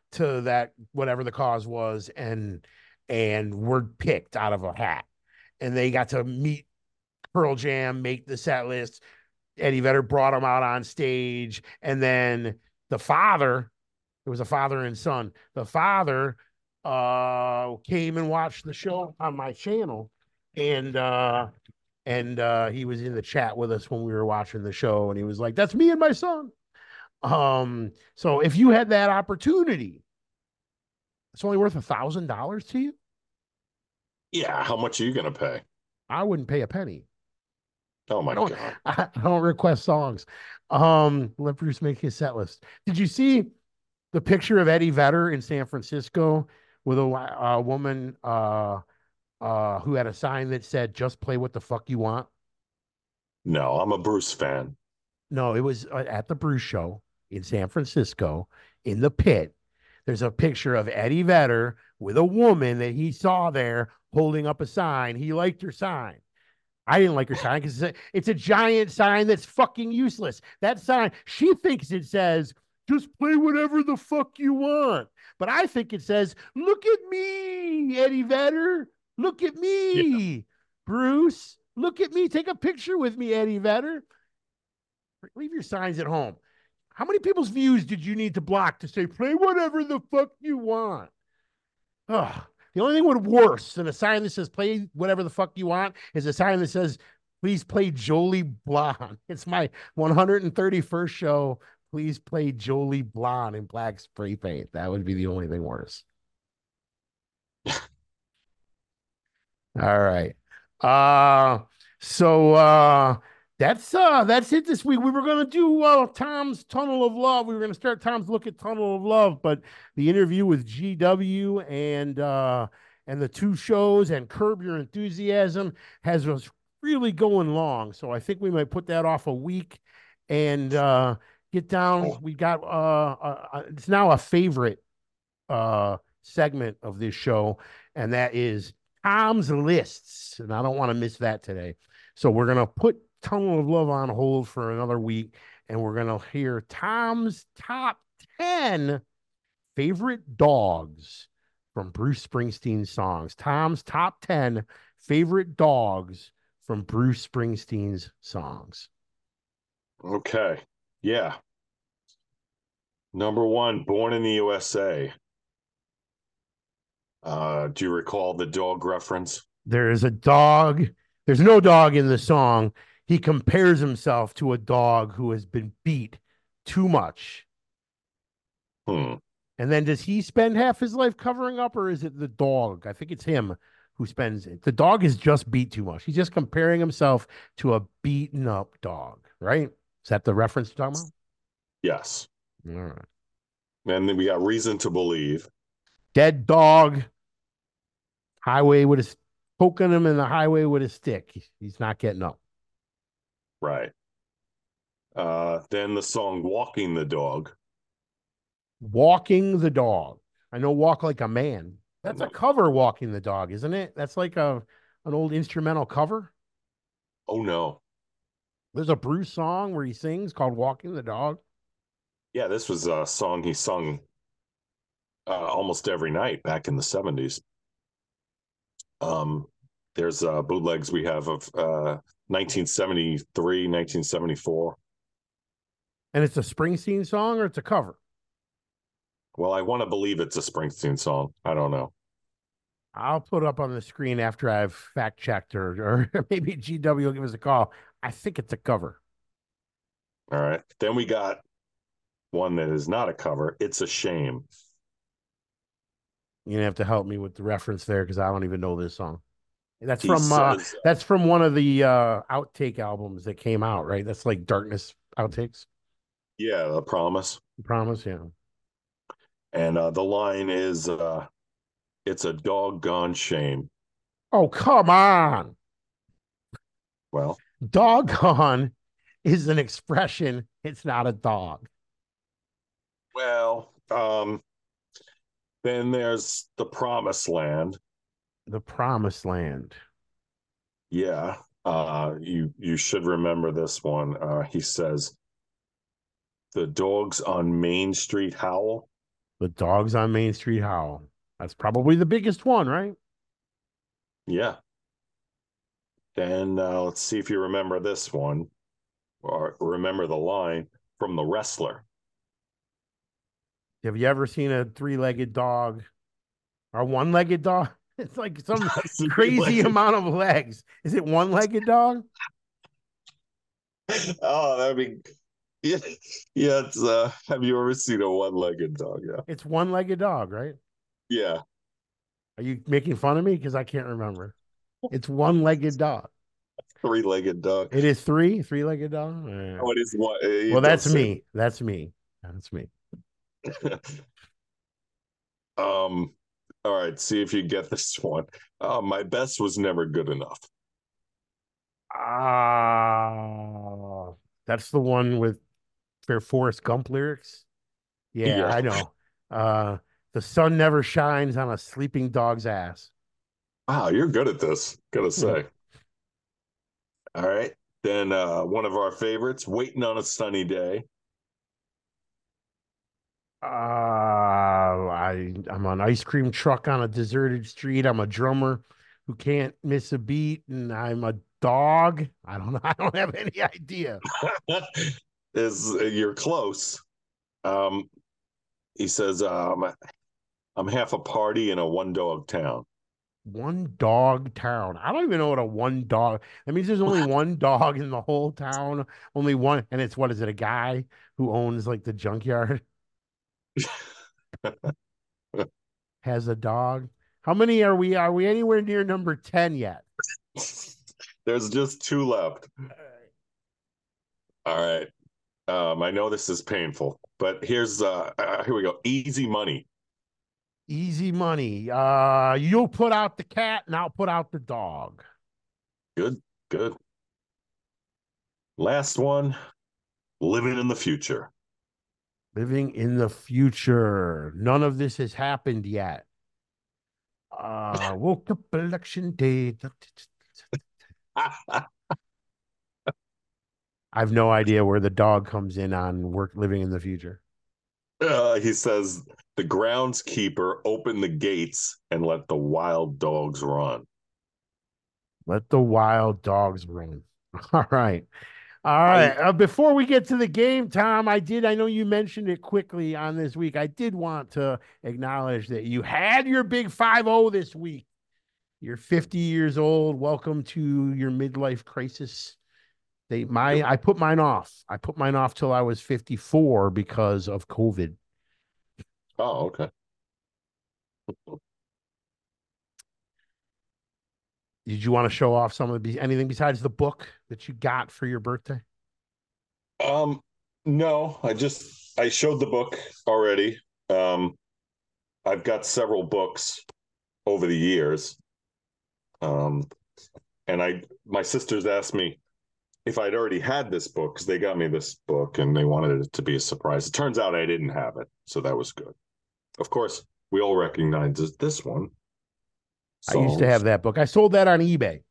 to that whatever the cause was, and and were picked out of a hat, and they got to meet Pearl Jam, make the set list. Eddie Vedder brought him out on stage, and then the father, it was a father and son. The father uh came and watched the show on my channel, and uh and uh he was in the chat with us when we were watching the show, and he was like, "That's me and my son." Um, so if you had that opportunity, it's only worth a thousand dollars to you. Yeah, how much are you gonna pay? I wouldn't pay a penny. Oh my I don't, god. I don't request songs. Um, let Bruce make his set list. Did you see the picture of Eddie Vedder in San Francisco with a, a woman uh, uh, who had a sign that said, "Just play what the fuck you want"? No, I'm a Bruce fan. No, it was uh, at the Bruce show in San Francisco in the pit. There's a picture of Eddie Vedder with a woman that he saw there holding up a sign. He liked her sign. I didn't like her sign because it's, it's a giant sign that's fucking useless. That sign, she thinks it says, "Just play whatever the fuck you want." But I think it says, "Look at me, Eddie Vedder. Look at me, yeah. Bruce. Look at me. Take a picture with me, Eddie Vedder." Leave your signs at home. How many people's views did you need to block to say, "Play whatever the fuck you want"? Ugh. The only thing would worse than a sign that says "play whatever the fuck you want" is a sign that says, "Please play Jolie Blonde." It's my one hundred thirty-first show. Please play Jolie Blonde in black spray paint. That would be the only thing worse. All right. Uh, so uh, that's uh, that's it this week. We were gonna do uh, Tom's Tunnel of Love. We were gonna start Tom's look at Tunnel of Love, but the interview with G W and uh, and the two shows and Curb Your Enthusiasm has us really going long. So I think we might put that off a week and uh, get down. We got uh, uh, it's now a favorite uh segment of this show, and that is Tom's lists, and I don't want to miss that today. So we're gonna put Tunnel of Love on hold for another week, and we're gonna hear Tom's top ten favorite dogs from Bruce Springsteen songs. Tom's top ten favorite dogs from Bruce Springsteen's songs. Okay. Yeah. Number one, Born in the U S A. Uh, do you recall the dog reference? There is a dog. There's no dog in the song. He compares himself to a dog who has been beat too much. Hmm. And then does he spend half his life covering up, or is it the dog? I think it's him who spends it. The dog is just beat too much. He's just comparing himself to a beaten up dog, right? Is that the reference you're talking about? Yes. All right. And then we got Reason to Believe. Dead dog. Highway with his poking him in the highway with a stick. He's not getting up. Right. Uh, then the song Walking the Dog. Walking the Dog. I know Walk Like a Man. That's a cover, Walking the Dog, isn't it? That's like a an old instrumental cover. Oh, no. There's a Bruce song where he sings called Walking the Dog. Yeah, this was a song he sung uh, almost every night back in the seventies. Um, there's uh, bootlegs we have of uh, nineteen seventy-three, nineteen seventy-four. And it's a Springsteen song or it's a cover? Well, I want to believe it's a Springsteen song. I don't know. I'll put it up on the screen after I've fact checked, or, or maybe G W will give us a call. I think it's a cover. All right. Then we got one that is not a cover. It's a Shame. You're gonna have to help me with the reference there because I don't even know this song. That's He from uh, says, uh, that's from one of the uh, outtake albums that came out, right? That's like Darkness outtakes. yeah, The Promise. Promise, yeah. And uh, the line is, uh, it's a doggone shame. Oh, come on. Well, Doggone is an expression. It's not a dog. well, um, then there's The Promised Land. The Promised Land. Yeah, uh, you you should remember this one. Uh, he says, the dogs on Main Street howl. The Dogs on Main Street Howl. That's probably the biggest one, right? Yeah. Then uh, let's see if you remember this one or remember the line from The Wrestler. Have you ever seen a three-legged dog or one-legged dog? It's like some crazy amount of legs. Is it one-legged dog? Oh, that'd be yeah. Yeah, it's uh have you ever seen a one-legged dog? Yeah. It's one-legged dog, right? Yeah. Are you making fun of me? Because I can't remember. It's one-legged dog. Three-legged dog. It is three, three-legged dog. Uh, Oh, it is one. well, that's me. That's me. That's me. um, all right, see if you get this one. Uh, my best was never good enough. Ah, that's the one with Fair Forrest Gump lyrics. Yeah, Yeah. I know. Uh, the sun never shines on a sleeping dog's ass. Wow, you're good at this, gotta say. All right. Then uh, one of our favorites, Waiting on a Sunny Day. Uh, I I'm an ice cream truck on a deserted street. I'm a drummer who can't miss a beat, and I'm a dog. I don't know. I don't have any idea. Is uh, you're close. Um, he says, um, I'm half a party in a one dog town. One dog town. I don't even know what a one dog. That means there's only one dog in the whole town. Only one, and it's what is it? A guy who owns like the junkyard has a dog. How many are we? Are we anywhere near number ten yet? There's just two left. All right. Um, I know this is painful, but here's uh, uh here we go. Easy Money. Easy Money. Uh, you'll put out the cat, and I'll put out the dog. Good, good. Last one. Living in the Future. Living in the future. None of this has happened yet. Uh, woke up election day. I have no idea where the dog comes in on work living in the future. Uh, he says the groundskeeper opened the gates and let the wild dogs run. Let the wild dogs run. All right. All right. I, uh, before we get to the game, Tom, I did, I know you mentioned it quickly on this week. I did want to acknowledge that you had your big five oh this week. You're fifty years old. Welcome to your midlife crisis. They my I put mine off. I put mine off till I was fifty-four because of COVID. Oh, okay. Did you want to show off some of the anything besides the book that you got for your birthday? Um, no, I just I showed the book already. Um, I've got several books over the years. Um, and I my sisters asked me if I'd already had this book because they got me this book and they wanted it to be a surprise. It turns out I didn't have it, so that was good. Of course, we all recognize this one. I used to have that book. I sold that on eBay.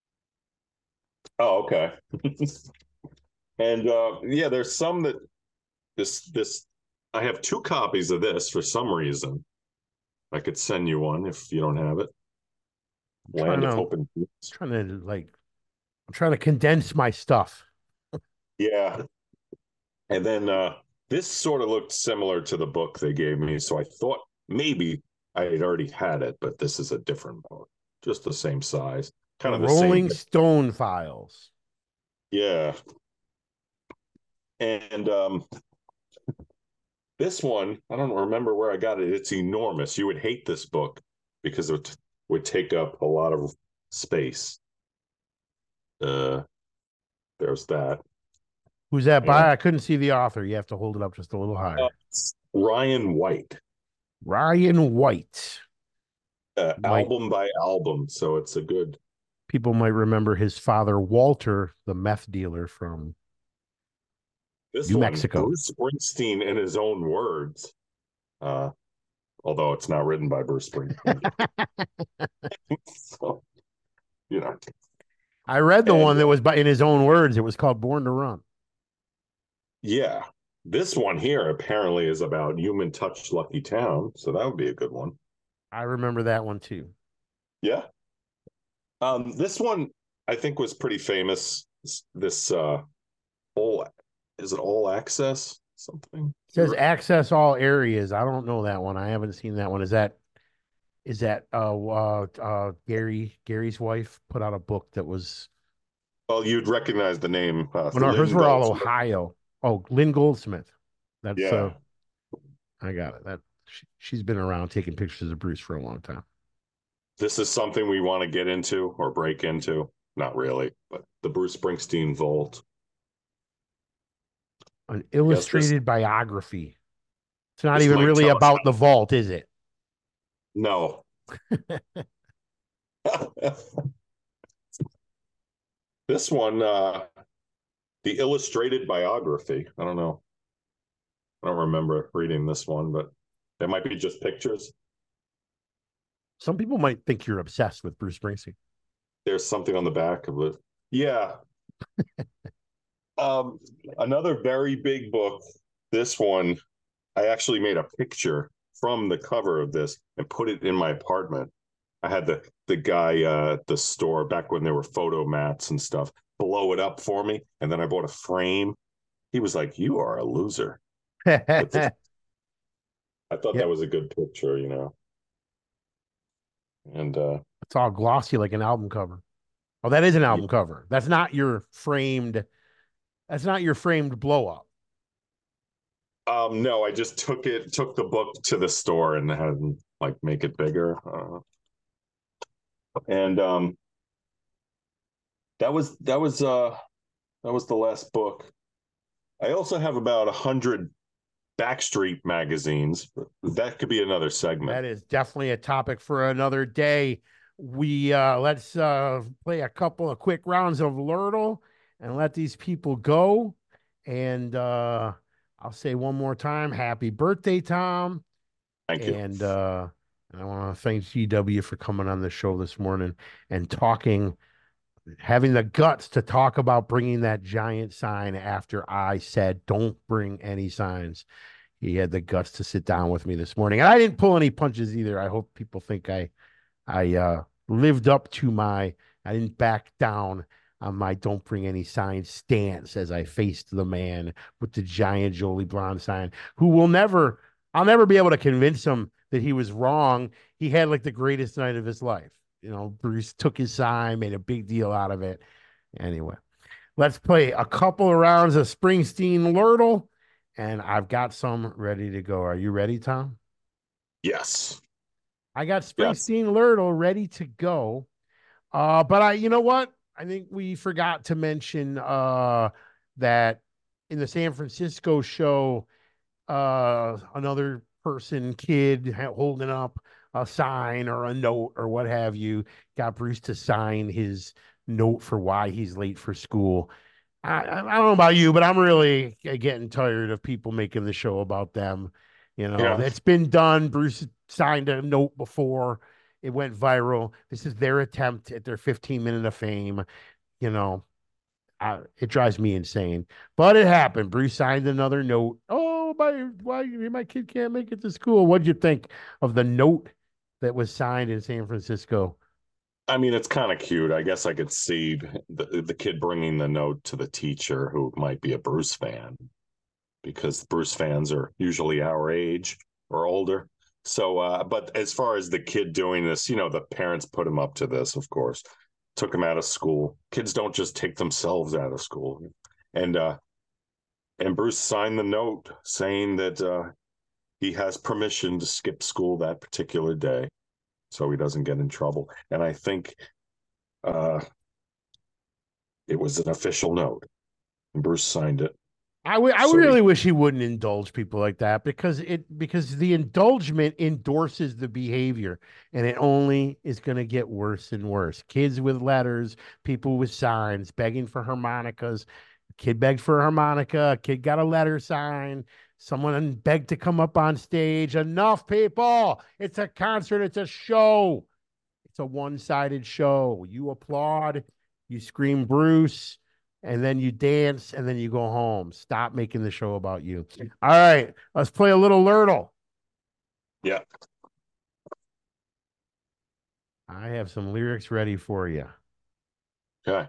Oh, okay. And uh, yeah, there's some that this this I have two copies of this for some reason. I could send you one if you don't have it. Land of Hope and Peace. I'm trying to like I'm trying to condense my stuff. Yeah. And then uh this sort of looked similar to the book they gave me, so I thought maybe I had already had it, but this is a different book, just the same size, kind the of the Rolling same. Stone Files. Yeah. And um this one, I don't remember where I got it. It's enormous. You would hate this book because it would take up a lot of space. Uh, there's that. Who's that by? Yeah. I couldn't see the author. You have to hold it up just a little higher. Uh, Ryan White. Ryan White. Uh, Might, album by album, so it's a good. People might remember his father, Walter, the meth dealer from This New one, Mexico. Bruce Springsteen in his own words. Uh, although it's not written by Bruce Springsteen. So, you know. I read the and, one that was by in his own words. It was called Born to Run. Yeah. This one here apparently is about Human Touch Lucky Town, so that would be a good one. I remember that one too. Yeah. Um, this one I think was pretty famous. This uh all is it all access something? It says access all areas. I don't know that one. I haven't seen that one. Is that is that uh uh, uh Gary Gary's wife put out a book that was Well, you'd recognize the name. Uh, well, no, hers Lynn were all Goldsmith. Ohio. Oh, Lynn Goldsmith. That's Yeah. uh I got it. That she, she's been around taking pictures of Bruce for a long time. This is something we want to get into or break into. Not really, but the Bruce Springsteen Vault. An illustrated biography. It's not This even might really tell us about how- the vault, is it? No. This one, uh, the illustrated biography. I don't know. I don't remember reading this one, but there might be just pictures. Some people might think you're obsessed with Bruce Springsteen. There's something on the back of it. Yeah. um, another very big book. This one, I actually made a picture from the cover of this and put it in my apartment. I had the the guy uh, at the store back when there were photo mats and stuff blow it up for me, and then I bought a frame. He was like, "You are a loser." I thought Yep. that was a good picture, you know. And uh, It's all glossy like an album cover. Oh, that is an album cover. That's not your framed. That's not your framed blow up. um, no, I just took it, took the book to the store and had them like make it bigger. Uh, and um, that was that was uh that was the last book. I also have about a hundred Backstreet magazines. That could be another segment. That is definitely a topic for another day. We uh let's uh play a couple of quick rounds of Lurtle and let these people go. And uh I'll say one more time, happy birthday, Tom. Thank you. And uh and I want to thank G W for coming on the show this morning and talking, having the guts to talk about bringing that giant sign after I said, don't bring any signs. He had the guts to sit down with me this morning. And I didn't pull any punches either. I hope people think I, I uh, lived up to my, I didn't back down on my don't bring any signs stance as I faced the man with the giant Jolie Blonde sign, who will never, I'll never be able to convince him that he was wrong. He had like the greatest night of his life. You know, Bruce took his sign, made a big deal out of it. Anyway, let's play a couple of rounds of Springsteen Lurtle, and I've got some ready to go. Are you ready, Tom? Yes. I got Springsteen yes. Lurtle ready to go. Uh, but I, you know what? I think we forgot to mention uh, that in the San Francisco show, uh, another person, kid, holding up a sign or a note or what have you, got Bruce to sign his note for why he's late for school. I, I don't know about you, but I'm really getting tired of people making the show about them. You know, yeah. It's been done. Bruce signed a note before. It went viral. This is their attempt at their fifteen minute of fame. You know, I, it drives me insane, but it happened. Bruce signed another note. Oh, my, why my kid can't make it to school. What'd you think of the note that was signed in San Francisco? I mean, it's kind of cute. I guess I could see the, the kid bringing the note to the teacher who might be a Bruce fan, because Bruce fans are usually our age or older. So, uh, but as far as the kid doing this, you know, the parents put him up to this, of course, took him out of school. Kids don't just take themselves out of school. And, uh, and Bruce signed the note saying that uh, he has permission to skip school that particular day, so he doesn't get in trouble. And I think uh, it was an official note, and Bruce signed it. I, w- I so really he- wish he wouldn't indulge people like that, because it because the indulgement endorses the behavior, and it only is going to get worse and worse. Kids with letters, people with signs, begging for harmonicas. Kid begged for a harmonica. Kid got a letter sign. Someone begged to come up on stage. Enough, people. It's a concert. It's a show. It's a one-sided show. You applaud. You scream Bruce. and then you dance, and then you go home. Stop making the show about you. All right, let's play a little Lurtle. Yeah. I have some lyrics ready for you. Okay.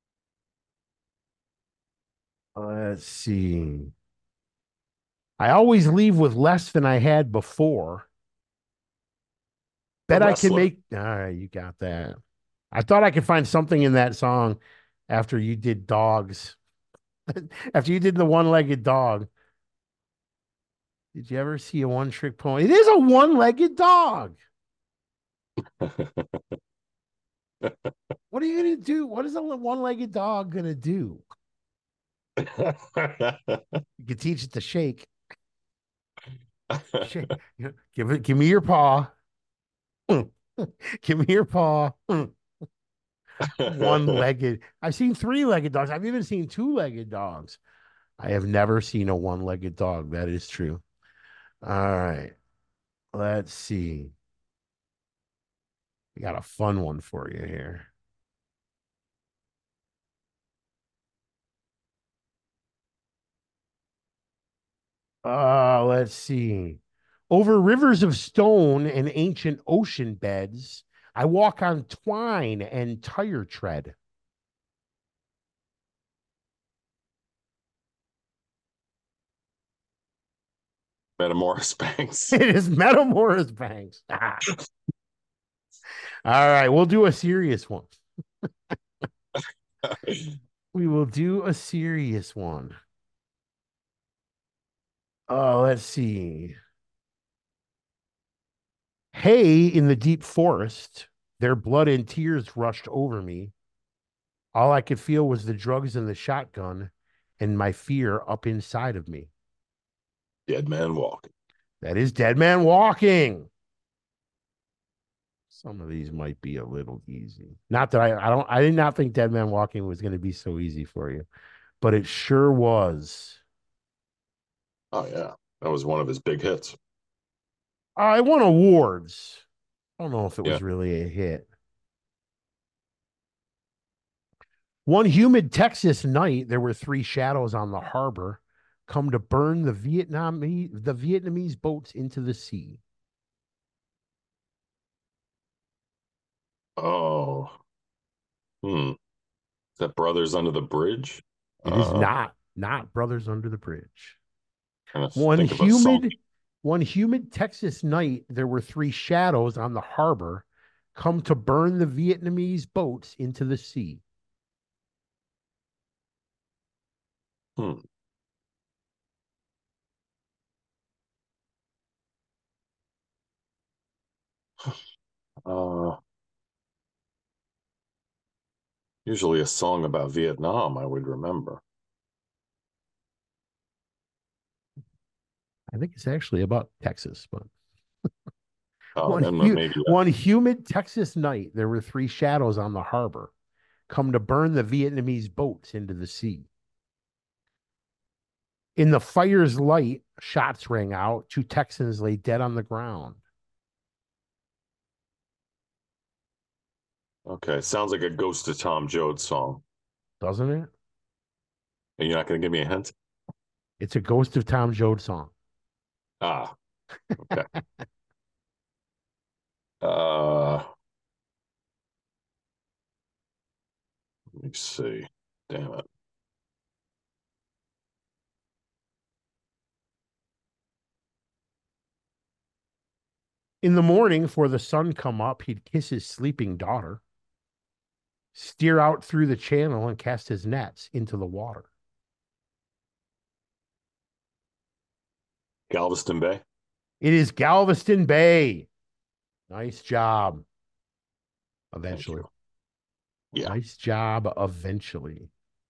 Let's see. I always leave with less than I had before. Bet I can wrestler. make. All right, you got that. I thought I could find something in that song after you did dogs. After you did the one-legged dog. Did you ever see a one-trick pony? It is a one-legged dog. What are you gonna do? What is a one-legged dog gonna do? You can teach it to shake. Shake. Give it. Give me your paw. Give me your paw. One-legged. I've seen three-legged dogs. I've even seen two-legged dogs. I have never seen a one-legged dog. That is true. All right. Let's see. We got a fun one for you here. Uh, let's see. Over rivers of stone and ancient ocean beds, I walk on twine and tire tread. Metamorphosis Banks. It is Metamorphosis Banks. Ah. All right, we'll do a serious one. We will do a serious one. Oh, let's see. Hey, in the deep forest, their blood and tears rushed over me. All I could feel was the drugs and the shotgun and my fear up inside of me. Dead Man Walking. That is Dead Man Walking. Some of these might be a little easy. Not that I, I don't, I did not think Dead Man Walking was going to be so easy for you, but it sure was. Oh, yeah. That was one of his big hits. I won awards. I don't know if it was Yeah. really a hit. One humid Texas night, there were three shadows on the harbor, come to burn the Vietnamese the Vietnamese boats into the sea. Oh. Hmm. Is that Brothers Under the Bridge? It is Uh, not not Brothers Under the Bridge. trying to One think of a song. humid one humid Texas night, there were three shadows on the harbor, come to burn the Vietnamese boats into the sea. Hmm. Uh, usually a song about Vietnam, I would remember. I think it's actually about Texas, but Oh, one, then hu- maybe. uh, one humid Texas night, there were three shadows on the harbor, come to burn the Vietnamese boats into the sea. In the fire's light, shots rang out. Two Texans lay dead on the ground. Okay, sounds like a Ghost of Tom Joad song. Doesn't it? And you're not going to give me a hint? It's a Ghost of Tom Joad song. Ah, okay. uh, let me see. Damn it. In the morning, for the sun come up, he'd kiss his sleeping daughter, steer out through the channel, and cast his nets into the water. Galveston Bay? It is Galveston Bay. Nice job. Thank Eventually. you. Yeah. Nice job. Eventually.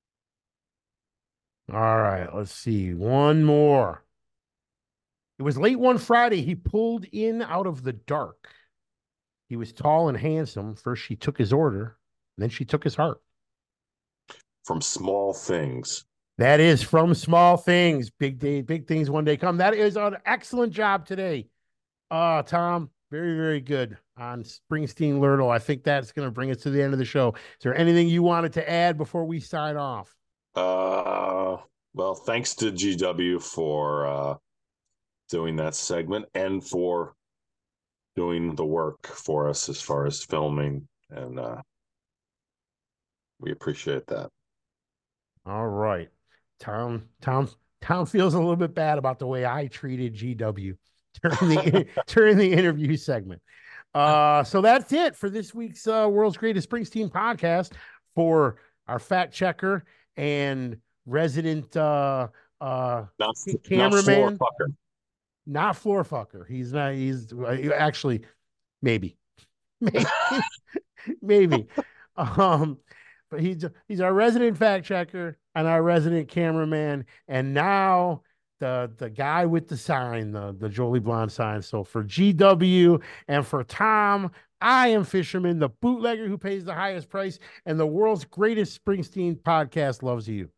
All right. Let's see. One more. It was late one Friday. He pulled in out of the dark. He was tall and handsome. First, she took his order, then she took his heart. From Small Things. That is From Small Things. Big day, big things one day come. That is an excellent job today. Uh, Tom, very, very good on Springsteen Lurtle. I think that's going to bring us to the end of the show. Is there anything you wanted to add before we sign off? Uh, well, thanks to G W for uh, doing that segment and for doing the work for us as far as filming, and uh, we appreciate that. All right. Tom, Tom, Tom feels a little bit bad about the way I treated G W during the during the interview segment. Uh, so that's it for this week's uh, World's Greatest Springsteen podcast for our fact checker and resident uh, uh, Not, cameraman. Not floor fucker. Not floor fucker. He's not. He's actually maybe, maybe, maybe. Um, but he's he's our resident fact checker and our resident cameraman, and now the the guy with the sign, the the Jolie Blonde sign. So for G W and for Tom, I am Fisherman, the bootlegger who pays the highest price, and the world's greatest Springsteen podcast loves you.